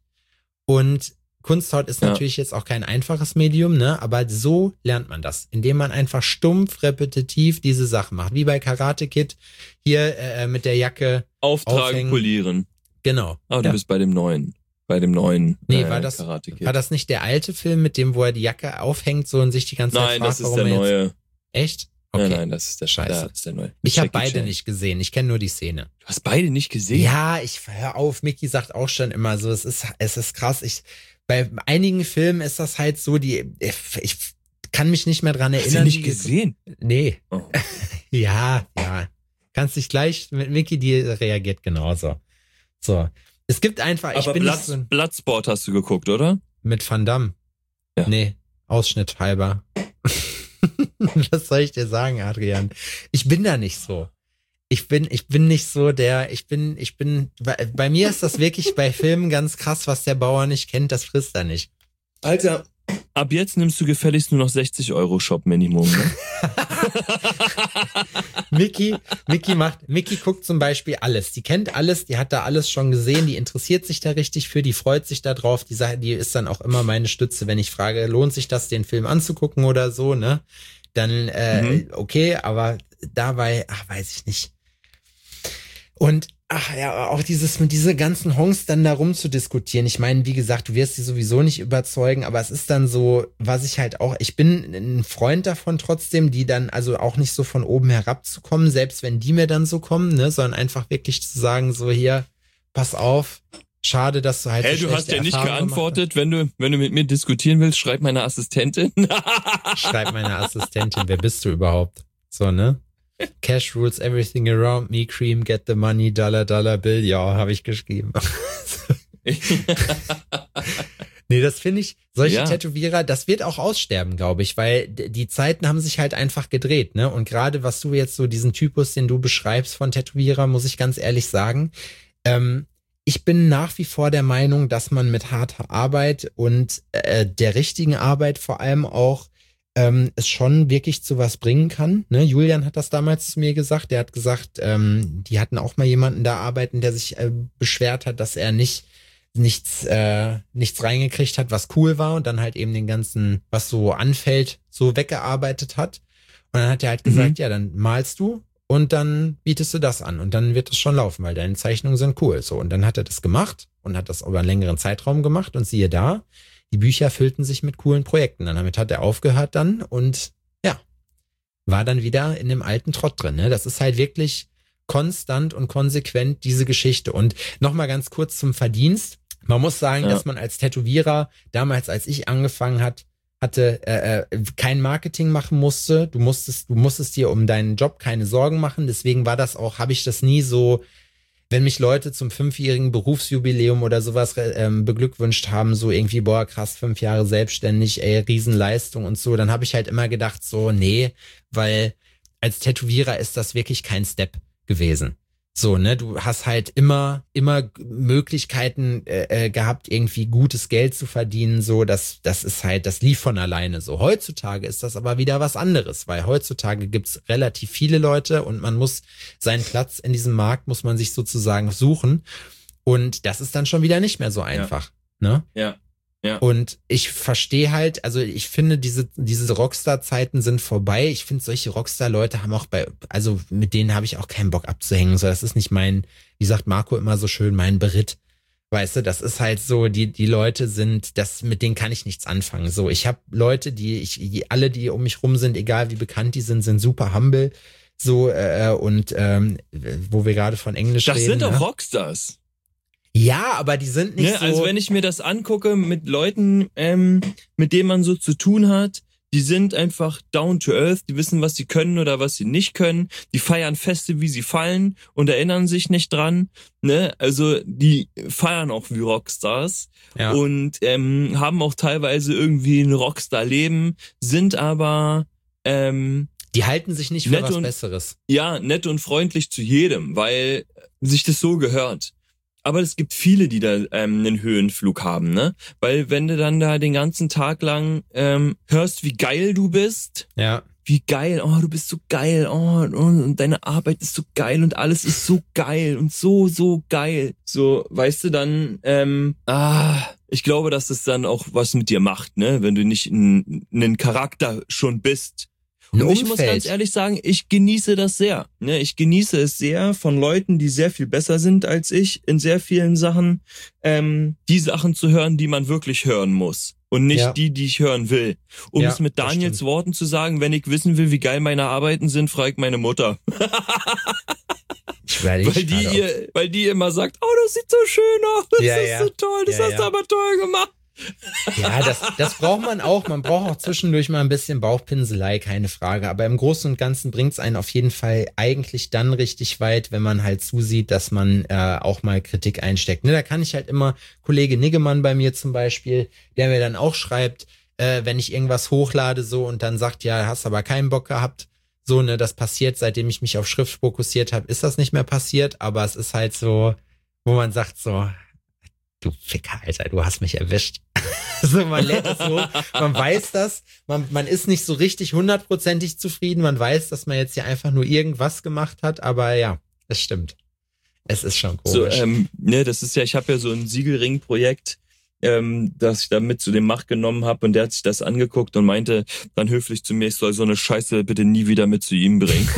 [SPEAKER 2] Und Kunsthaut ist
[SPEAKER 3] Ja.
[SPEAKER 2] natürlich jetzt auch kein einfaches Medium, ne? Aber so lernt man das, indem man einfach stumpf, repetitiv diese Sachen macht. Wie bei Karate Kid, hier äh, mit der Jacke.
[SPEAKER 3] Auftragen,
[SPEAKER 2] Aufhängen.
[SPEAKER 3] polieren.
[SPEAKER 2] Genau.
[SPEAKER 3] Aber du
[SPEAKER 2] Ja.
[SPEAKER 3] bist bei dem neuen. Bei dem neuen
[SPEAKER 2] Nee,
[SPEAKER 3] äh,
[SPEAKER 2] war das,
[SPEAKER 3] Karate Kid.
[SPEAKER 2] war das nicht der alte Film, mit dem, wo er die Jacke aufhängt so und sich die ganze Zeit
[SPEAKER 3] Nein,
[SPEAKER 2] fragt,
[SPEAKER 3] das ist
[SPEAKER 2] warum
[SPEAKER 3] der
[SPEAKER 2] er jetzt...
[SPEAKER 3] neue.
[SPEAKER 2] Echt? Okay.
[SPEAKER 3] Nein, nein, das ist der
[SPEAKER 2] Scheiße.
[SPEAKER 3] Das ist der neue.
[SPEAKER 2] Ich habe
[SPEAKER 3] Jackie
[SPEAKER 2] beide
[SPEAKER 3] Chan.
[SPEAKER 2] nicht gesehen. Ich kenne nur die Szene.
[SPEAKER 3] Du hast beide nicht gesehen?
[SPEAKER 2] Ja, ich hör auf. Micky sagt auch schon immer so, es ist, es ist krass. Ich, bei einigen Filmen ist das halt so, die, ich kann mich nicht mehr dran
[SPEAKER 3] Hast du
[SPEAKER 2] erinnern.
[SPEAKER 3] nicht
[SPEAKER 2] die-
[SPEAKER 3] gesehen?
[SPEAKER 2] Nee.
[SPEAKER 3] Oh.
[SPEAKER 2] Ja, ja. Kannst dich gleich mit Micky, die reagiert genauso. So. Es gibt einfach, ich
[SPEAKER 3] Aber
[SPEAKER 2] bin
[SPEAKER 3] Blood,
[SPEAKER 2] nicht so ein,
[SPEAKER 3] Bloodsport hast du geguckt, oder?
[SPEAKER 2] mit Van Damme.
[SPEAKER 3] Ja.
[SPEAKER 2] Nee, Ausschnitt halber. Was soll ich dir sagen, Adrian? Ich bin da nicht so. Ich bin, ich bin nicht so der, ich bin, ich bin, bei, bei mir ist das wirklich bei Filmen ganz krass, was der Bauer nicht kennt, das frisst er nicht.
[SPEAKER 3] Alter, ab jetzt nimmst du gefälligst nur noch sechzig Euro Shop Minimum, ne?
[SPEAKER 2] Micky, Micky macht, Micky guckt zum Beispiel alles. Die kennt alles, die hat da alles schon gesehen, die interessiert sich da richtig für, die freut sich da drauf, die Sache, die ist dann auch immer meine Stütze, wenn ich frage, lohnt sich das, den Film anzugucken oder so, ne? Dann, äh,
[SPEAKER 3] Mhm.
[SPEAKER 2] okay, aber dabei, ach, weiß ich nicht. Und, ach ja, auch dieses, mit diese ganzen Honks dann da rumzudiskutieren. Ich meine, wie gesagt, du wirst sie sowieso nicht überzeugen, aber es ist dann so, was ich halt auch, ich bin ein Freund davon trotzdem, die dann also auch nicht so von oben herab zu kommen, selbst wenn die mir dann so kommen, ne, sondern einfach wirklich zu sagen, so hier, pass auf, schade, dass du halt
[SPEAKER 3] Hey,
[SPEAKER 2] so
[SPEAKER 3] du hast
[SPEAKER 2] schlechte
[SPEAKER 3] ja nicht
[SPEAKER 2] Erfahrungen gemacht
[SPEAKER 3] geantwortet, wenn du, wenn du mit mir diskutieren willst, schreib meine Assistentin.
[SPEAKER 2] hast. Schreib meine Assistentin, wer bist du überhaupt? So, ne? Cash rules everything around me, cream, get the money, dollar, dollar bill, ja, habe ich geschrieben. Nee, das finde ich, solche
[SPEAKER 3] Ja.
[SPEAKER 2] Tätowierer, das wird auch aussterben, glaube ich, weil d- die Zeiten haben sich halt einfach gedreht, ne? Und gerade was du jetzt so, diesen Typus, den du beschreibst von Tätowierer, muss ich ganz ehrlich sagen, ähm, ich bin nach wie vor der Meinung, dass man mit harter Arbeit und äh, der richtigen Arbeit vor allem auch ähm, es schon wirklich zu was bringen kann. Ne? Julian hat das damals zu mir gesagt. Der hat gesagt, ähm, die hatten auch mal jemanden da arbeiten, der sich äh, beschwert hat, dass er nicht nichts äh, nichts reingekriegt hat, was cool war und dann halt eben den ganzen, was so anfällt, so weggearbeitet hat. Und dann hat er halt gesagt,
[SPEAKER 3] Mhm.
[SPEAKER 2] ja, dann malst du und dann bietest du das an und dann wird es schon laufen, weil deine Zeichnungen sind cool. So, und dann hat er das gemacht und hat das über einen längeren Zeitraum gemacht und siehe da, die Bücher füllten sich mit coolen Projekten. Dann damit hat er aufgehört dann und ja, war dann wieder in dem alten Trott drin. Ne? Das ist halt wirklich konstant und konsequent diese Geschichte. Und nochmal ganz kurz zum Verdienst. Man muss sagen,
[SPEAKER 3] Ja.
[SPEAKER 2] dass man als Tätowierer damals, als ich angefangen hat, hatte, äh, äh, kein Marketing machen musste. Du musstest, du musstest dir um deinen Job keine Sorgen machen. Deswegen war das auch, habe ich das nie so, wenn mich Leute zum fünfjährigen Berufsjubiläum oder sowas ähm, beglückwünscht haben, so irgendwie, boah, krass, fünf Jahre selbstständig, ey, Riesenleistung und so, dann habe ich halt immer gedacht, so, nee, weil als Tätowierer ist das wirklich kein Step gewesen. So, ne, du hast halt immer, immer Möglichkeiten äh, gehabt, irgendwie gutes Geld zu verdienen, so, das, das ist halt, das lief von alleine so. Heutzutage ist das aber wieder was anderes, weil heutzutage gibt's relativ viele Leute und man muss seinen Platz in diesem Markt, muss man sich sozusagen suchen und das ist dann schon wieder nicht mehr so einfach,
[SPEAKER 3] ja.
[SPEAKER 2] ne?
[SPEAKER 3] Ja. Ja.
[SPEAKER 2] Und ich verstehe halt, also ich finde, diese diese Rockstar-Zeiten sind vorbei. Ich finde, solche Rockstar-Leute haben auch bei, also mit denen habe ich auch keinen Bock abzuhängen. So, das ist nicht mein, wie sagt Marco immer so schön, mein Beritt. Weißt du, das ist halt so, die die Leute sind, das mit denen kann ich nichts anfangen. So, ich habe Leute, die ich, die, alle, die um mich rum sind, egal wie bekannt die sind, sind super humble. So äh, und ähm, wo wir gerade von Englisch
[SPEAKER 3] das
[SPEAKER 2] reden.
[SPEAKER 3] Das sind doch
[SPEAKER 2] ne?
[SPEAKER 3] Rockstars.
[SPEAKER 2] Ja, aber die sind nicht
[SPEAKER 3] ne,
[SPEAKER 2] so...
[SPEAKER 3] Also wenn ich mir das angucke mit Leuten, ähm, mit denen man so zu tun hat, die sind einfach down to earth, die wissen, was sie können oder was sie nicht können, die feiern Feste, wie sie fallen und erinnern sich nicht dran. Ne? Also die feiern auch wie Rockstars
[SPEAKER 2] ja.
[SPEAKER 3] und ähm, haben auch teilweise irgendwie ein Rockstar-Leben, sind aber... Ähm,
[SPEAKER 2] die halten sich nicht für was
[SPEAKER 3] und,
[SPEAKER 2] Besseres.
[SPEAKER 3] Ja, nett und freundlich zu jedem, weil sich das so gehört. Aber es gibt viele, die da ähm, einen Höhenflug haben, ne? Weil wenn du dann da den ganzen Tag lang ähm, hörst, wie geil du bist,
[SPEAKER 2] ja,
[SPEAKER 3] wie geil, oh, du bist so geil, oh, und deine Arbeit ist so geil und alles ist so geil und so, so geil. So, weißt du, dann, ähm, ah, ich glaube, dass es dann auch was mit dir macht, ne? Wenn du nicht einen Charakter schon bist. Und ich muss ganz ehrlich sagen, ich genieße das sehr. Ne, ich genieße es sehr von Leuten, die sehr viel besser sind als ich in sehr vielen Sachen, ähm, die Sachen zu hören, die man wirklich hören muss. Und nicht ja. die, die ich hören will. Um ja, es mit Daniels Worten zu sagen, wenn ich wissen will, wie geil meine Arbeiten sind, frage ich meine Mutter.
[SPEAKER 2] Ich weil,
[SPEAKER 3] weil, die ihr, weil die immer sagt, oh, das sieht so schön aus, das
[SPEAKER 2] ja,
[SPEAKER 3] ist
[SPEAKER 2] ja.
[SPEAKER 3] so toll, das
[SPEAKER 2] ja,
[SPEAKER 3] hast
[SPEAKER 2] ja.
[SPEAKER 3] du aber toll gemacht.
[SPEAKER 2] Ja, das, das braucht man auch. Man braucht auch zwischendurch mal ein bisschen Bauchpinselei, keine Frage. Aber im Großen und Ganzen bringt es einen auf jeden Fall eigentlich dann richtig weit, wenn man halt zusieht, dass man äh, auch mal Kritik einsteckt. Ne, da kann ich halt immer, Kollege Niggemann bei mir zum Beispiel, der mir dann auch schreibt, äh, wenn ich irgendwas hochlade so und dann sagt, ja, hast aber keinen Bock gehabt. So, ne, das passiert, seitdem ich mich auf Schrift fokussiert habe, ist das nicht mehr passiert. Aber es ist halt so, wo man sagt so, du Ficker, Alter, du hast mich erwischt. So, man lädt das so, man weiß das, man, man ist nicht so richtig hundertprozentig zufrieden, man weiß, dass man jetzt hier einfach nur irgendwas gemacht hat, aber ja, es stimmt. Es ist schon komisch.
[SPEAKER 3] So, ähm, ne, das ist ja, ich habe ja so ein Siegelring-Projekt, ähm, das ich da mit zu dem Macht genommen habe und der hat sich das angeguckt und meinte dann höflich zu mir, ich soll so eine Scheiße bitte nie wieder mit zu ihm bringen.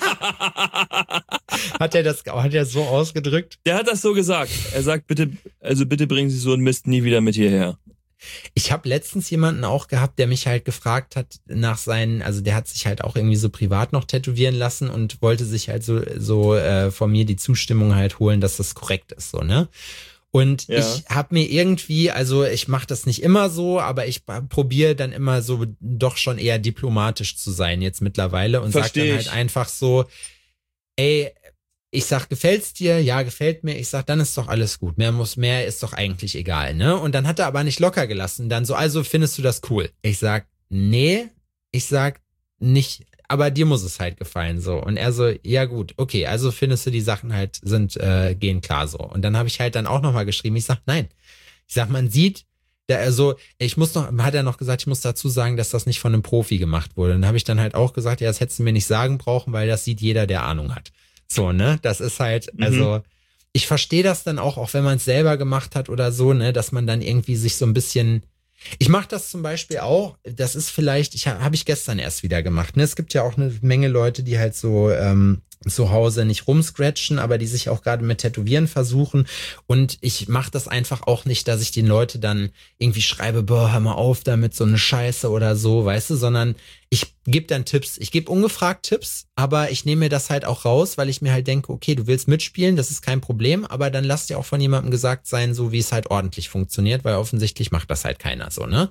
[SPEAKER 2] Hat er das, hat er so ausgedrückt?
[SPEAKER 3] Der hat das so gesagt. Er sagt, bitte, also bitte bringen Sie so einen Mist nie wieder mit hierher.
[SPEAKER 2] Ich habe letztens jemanden auch gehabt, der mich halt gefragt hat nach seinen, also der hat sich halt auch irgendwie so privat noch tätowieren lassen und wollte sich halt so so äh, von mir die Zustimmung halt holen, dass das korrekt ist, so, ne? Und ja. ich habe mir irgendwie, also ich mache das nicht immer so, aber ich probiere dann immer so doch schon eher diplomatisch zu sein jetzt mittlerweile und sag dann halt einfach so, ey, ich sag, gefällt's dir? Ja, gefällt mir. Ich sag, dann ist doch alles gut. Mehr muss, mehr ist doch eigentlich egal, ne? Und dann hat er aber nicht locker gelassen. Dann so, also findest du das cool? Ich sag, nee. Ich sag, nicht, aber dir muss es halt gefallen, so. Und er so, ja gut, okay, also findest du die Sachen halt, sind, äh, gehen klar, so. Und dann habe ich halt dann auch nochmal geschrieben, ich sag, nein. Ich sag, man sieht, da also, ich muss noch, hat er noch gesagt, ich muss dazu sagen, dass das nicht von einem Profi gemacht wurde. Dann habe ich dann halt auch gesagt, ja, das hättest du mir nicht sagen brauchen, weil das sieht jeder, der Ahnung hat. So, ne, das ist halt, also, mhm. ich verstehe das dann auch, auch wenn man es selber gemacht hat oder so, ne, dass man dann irgendwie sich so ein bisschen, ich mache das zum Beispiel auch, das ist vielleicht, ich habe hab ich gestern erst wieder gemacht, ne, es gibt ja auch eine Menge Leute, die halt so, ähm, zu Hause nicht rumscratchen, aber die sich auch gerade mit Tätowieren versuchen und ich mache das einfach auch nicht, dass ich den Leute dann irgendwie schreibe, boah, hör mal auf damit, so eine Scheiße oder so, weißt du, sondern ich gebe dann Tipps, ich gebe ungefragt Tipps, aber ich nehme mir das halt auch raus, weil ich mir halt denke, okay, du willst mitspielen, das ist kein Problem, aber dann lass dir auch von jemandem gesagt sein, so wie es halt ordentlich funktioniert, weil offensichtlich macht das halt keiner so, ne?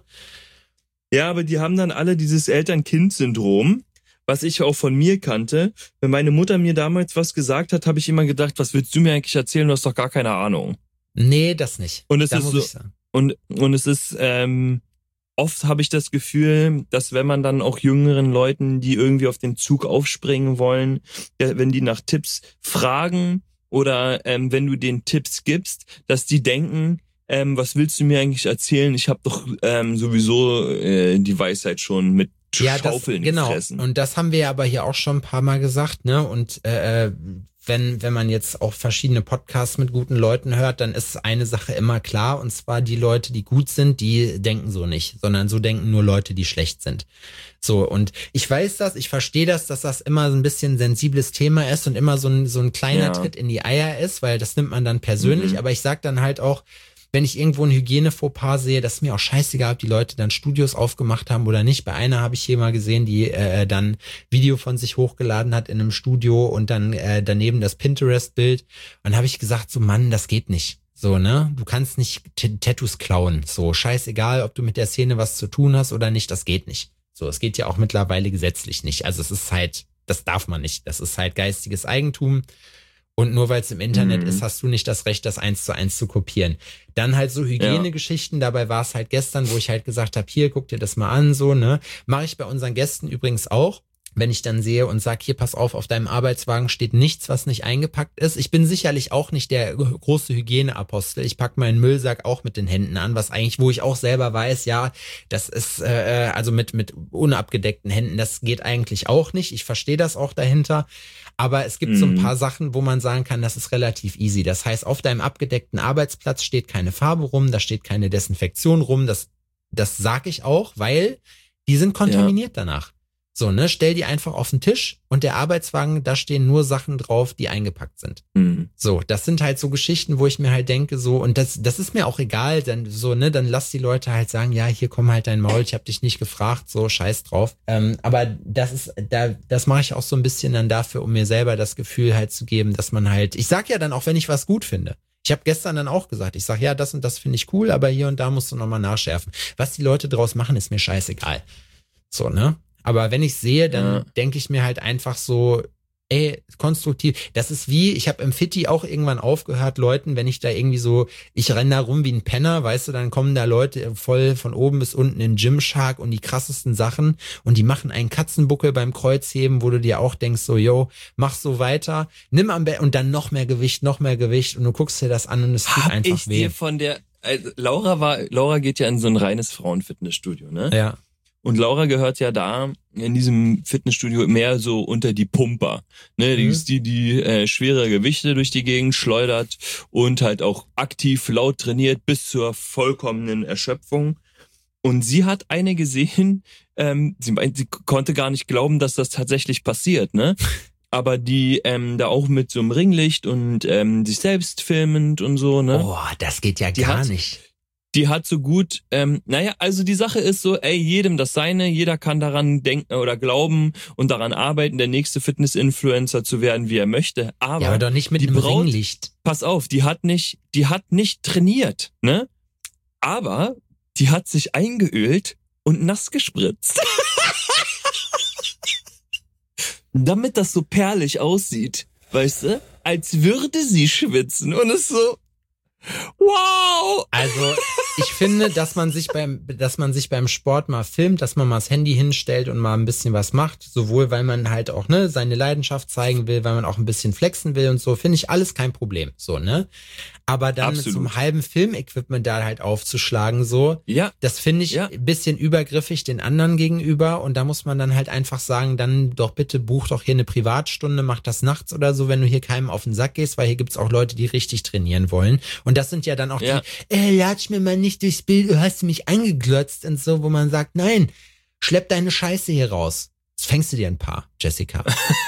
[SPEAKER 3] Ja, aber die haben dann alle dieses Eltern-Kind-Syndrom, was ich auch von mir kannte. Wenn meine Mutter mir damals was gesagt hat, habe ich immer gedacht, was willst du mir eigentlich erzählen? Du hast doch gar keine Ahnung.
[SPEAKER 2] Nee, das nicht.
[SPEAKER 3] Und es
[SPEAKER 2] da
[SPEAKER 3] ist
[SPEAKER 2] muss
[SPEAKER 3] so,
[SPEAKER 2] ich sagen.
[SPEAKER 3] und und es ist ähm, oft habe ich das Gefühl, dass wenn man dann auch jüngeren Leuten, die irgendwie auf den Zug aufspringen wollen, wenn die nach Tipps fragen oder ähm, wenn du den Tipps gibst, dass die denken, ähm, was willst du mir eigentlich erzählen? Ich habe doch ähm, sowieso äh, die Weisheit schon mit
[SPEAKER 2] ja,
[SPEAKER 3] Schaufeln
[SPEAKER 2] das, genau.
[SPEAKER 3] gefressen.
[SPEAKER 2] Und das haben wir ja aber hier auch schon ein paar Mal gesagt, ne? Und äh, wenn wenn man jetzt auch verschiedene Podcasts mit guten Leuten hört, dann ist eine Sache immer klar, und zwar die Leute, die gut sind, die denken so nicht, sondern so denken nur Leute, die schlecht sind. So, und ich weiß das, ich verstehe das, dass das immer so ein bisschen sensibles Thema ist und immer so ein so ein kleiner
[SPEAKER 3] Ja.
[SPEAKER 2] Tritt in die Eier ist, weil das nimmt man dann persönlich,
[SPEAKER 3] Mhm.
[SPEAKER 2] aber ich sag dann halt auch, wenn ich irgendwo ein Hygiene-Fauxpas sehe, das ist mir auch scheißegal, ob die Leute dann Studios aufgemacht haben oder nicht. Bei einer habe ich hier mal gesehen, die äh, dann Video von sich hochgeladen hat in einem Studio und dann äh, daneben das Pinterest-Bild. Und dann habe ich gesagt, so Mann, das geht nicht. So, ne? Du kannst nicht T- Tattoos klauen. So, scheißegal, ob du mit der Szene was zu tun hast oder nicht, das geht nicht. So, es geht ja auch mittlerweile gesetzlich nicht. Also es ist halt, das darf man nicht. Das ist halt geistiges Eigentum. Und nur weil es im Internet
[SPEAKER 3] Mhm.
[SPEAKER 2] ist, hast du nicht das Recht, das eins zu eins zu kopieren. Dann halt so Hygienegeschichten, dabei war es halt gestern, wo ich halt gesagt habe, hier, guck dir das mal an, so, ne. Mache ich bei unseren Gästen übrigens auch, wenn ich dann sehe und sag, hier, pass auf, auf deinem Arbeitswagen steht nichts, was nicht eingepackt ist. Ich bin sicherlich auch nicht der große Hygieneapostel. Ich pack meinen Müllsack auch mit den Händen an, was eigentlich, wo ich auch selber weiß, ja, das ist, äh, also mit, mit unabgedeckten Händen, das geht eigentlich auch nicht. Ich verstehe das auch dahinter. Aber es gibt mhm. so ein paar Sachen, wo man sagen kann, das ist relativ easy. Das heißt, auf deinem abgedeckten Arbeitsplatz steht keine Farbe rum, da steht keine Desinfektion rum. Das, das sag ich auch, weil die sind kontaminiert ja. danach. So, ne, stell die einfach auf den Tisch und der Arbeitswagen, da stehen nur Sachen drauf, die eingepackt sind.
[SPEAKER 3] Mhm.
[SPEAKER 2] So, das sind halt so Geschichten, wo ich mir halt denke, so, und das, das ist mir auch egal, dann so, ne, dann lass die Leute halt sagen, ja, hier komm halt dein Maul, ich hab dich nicht gefragt, so, scheiß drauf. Ähm, aber das ist, da, das mache ich auch so ein bisschen dann dafür, um mir selber das Gefühl halt zu geben, dass man halt, ich sag ja dann auch, wenn ich was gut finde. Ich habe gestern dann auch gesagt, ich sag, ja, das und das finde ich cool, aber hier und da musst du nochmal nachschärfen. Was die Leute draus machen, ist mir scheißegal. So, ne? Aber wenn ich sehe, dann ja. denke ich mir halt einfach so, ey, konstruktiv. Das ist wie, ich habe im Fitti auch irgendwann aufgehört, Leuten, wenn ich da irgendwie so, ich renne da rum wie ein Penner, weißt du, dann kommen da Leute voll von oben bis unten in Gymshark und die krassesten Sachen und die machen einen Katzenbuckel beim Kreuzheben, wo du dir auch denkst, so, yo, mach so weiter, nimm am Be- und dann noch mehr Gewicht, noch mehr Gewicht und du guckst dir das an und es tut
[SPEAKER 3] Hab
[SPEAKER 2] einfach
[SPEAKER 3] ich
[SPEAKER 2] weh.
[SPEAKER 3] Dir von der, also Laura war, Laura geht ja in so ein reines Frauenfitnessstudio, ne?
[SPEAKER 2] Ja.
[SPEAKER 3] Und Laura gehört ja da in diesem Fitnessstudio mehr so unter die Pumper. Ne, die
[SPEAKER 2] Mhm.
[SPEAKER 3] ist die, die äh, schwere Gewichte durch die Gegend schleudert und halt auch aktiv laut trainiert bis zur vollkommenen Erschöpfung. Und sie hat eine gesehen, ähm, sie meint, sie konnte gar nicht glauben, dass das tatsächlich passiert, ne? Aber die ähm, da auch mit so einem Ringlicht und ähm, sich selbst filmend und so, ne?
[SPEAKER 2] Oh, das geht ja
[SPEAKER 3] Die
[SPEAKER 2] gar
[SPEAKER 3] hat-
[SPEAKER 2] nicht.
[SPEAKER 3] Die hat so gut, ähm, naja, also die Sache ist so, ey, jedem das seine, jeder kann daran denken oder glauben und daran arbeiten, der nächste Fitness-Influencer zu werden, wie er möchte. Aber,
[SPEAKER 2] Ja, aber doch nicht mit
[SPEAKER 3] die
[SPEAKER 2] einem
[SPEAKER 3] Braut-
[SPEAKER 2] Ringlicht.
[SPEAKER 3] pass auf, die hat nicht, die hat nicht trainiert, ne? Aber die hat sich eingeölt und nass gespritzt. Damit das so perlig aussieht, weißt du? Als würde sie schwitzen und es so, wow!
[SPEAKER 2] Also ich finde, dass man sich beim, dass man sich beim Sport mal filmt, dass man mal das Handy hinstellt und mal ein bisschen was macht, sowohl weil man halt auch ne seine Leidenschaft zeigen will, weil man auch ein bisschen flexen will und so, finde ich alles kein Problem, so ne. Aber dann
[SPEAKER 3] Absolut.
[SPEAKER 2] mit so einem halben Filmequipment da halt aufzuschlagen, so,
[SPEAKER 3] Ja,
[SPEAKER 2] das finde ich
[SPEAKER 3] Ja.
[SPEAKER 2] ein bisschen übergriffig den anderen gegenüber und da muss man dann halt einfach sagen, dann doch bitte buch doch hier eine Privatstunde, mach das nachts oder so, wenn du hier keinem auf den Sack gehst, weil hier gibt's auch Leute, die richtig trainieren wollen und das sind ja dann auch
[SPEAKER 3] Ja.
[SPEAKER 2] die, äh, latsch mir mal nicht durchs Bild, du hast mich angeglotzt und so, wo man sagt, nein, schlepp deine Scheiße hier raus. Jetzt fängst du dir ein paar, Jessica.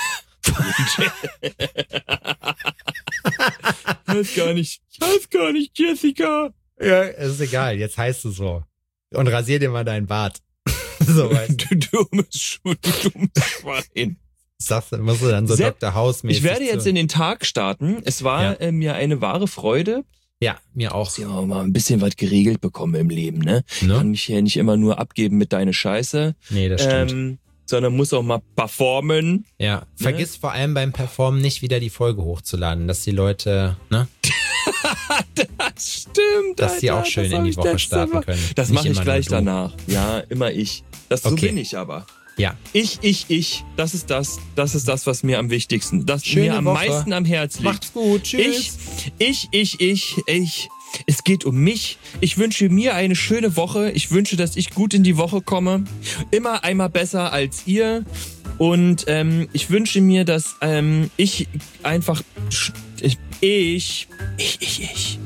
[SPEAKER 3] heißt gar nicht, heißt gar nicht Jessica.
[SPEAKER 2] Ja, ist egal, jetzt heißt du so. Und rasier dir mal deinen Bart. So, weißt du.
[SPEAKER 3] Du dummes Schuh, du dummes Schwein.
[SPEAKER 2] Sagst du, musst du dann so
[SPEAKER 3] Sepp,
[SPEAKER 2] Doktor House-mäßig.
[SPEAKER 3] Ich werde jetzt
[SPEAKER 2] zu-
[SPEAKER 3] in den Tag starten. Es war
[SPEAKER 2] Ja.
[SPEAKER 3] äh, mir eine wahre Freude.
[SPEAKER 2] Ja, mir auch.
[SPEAKER 3] Ich habe mal ein bisschen was geregelt bekommen im Leben, ne? Ich kann
[SPEAKER 2] Ne?
[SPEAKER 3] mich hier nicht immer nur abgeben mit deine Scheiße,
[SPEAKER 2] Nee, das stimmt.
[SPEAKER 3] ähm, sondern muss auch mal performen.
[SPEAKER 2] Ja, vergiss vor allem beim Performen nicht wieder die Folge hochzuladen, dass die Leute, ne,
[SPEAKER 3] Das stimmt,
[SPEAKER 2] dass die
[SPEAKER 3] Alter,
[SPEAKER 2] auch schön
[SPEAKER 3] das
[SPEAKER 2] in
[SPEAKER 3] hab
[SPEAKER 2] die
[SPEAKER 3] ich
[SPEAKER 2] Woche
[SPEAKER 3] letzte
[SPEAKER 2] starten
[SPEAKER 3] Mal-
[SPEAKER 2] können.
[SPEAKER 3] Das
[SPEAKER 2] Nicht
[SPEAKER 3] mache ich
[SPEAKER 2] immer
[SPEAKER 3] gleich
[SPEAKER 2] nur du.
[SPEAKER 3] danach. Ja, immer ich. Das so
[SPEAKER 2] Okay.
[SPEAKER 3] bin ich aber.
[SPEAKER 2] Ja.
[SPEAKER 3] Ich, ich, ich. Das ist das. Das ist das, was mir am wichtigsten, das
[SPEAKER 2] Schöne
[SPEAKER 3] mir am
[SPEAKER 2] Woche.
[SPEAKER 3] meisten am Herz liegt.
[SPEAKER 2] Macht's gut. Tschüss.
[SPEAKER 3] Ich, ich, ich, ich, ich. Es geht um mich. Ich wünsche mir eine schöne Woche. Ich wünsche, dass ich gut in die Woche komme. Immer einmal besser als ihr. Und ähm, ich wünsche mir, dass ähm, ich einfach... Ich, ich, ich, ich, ich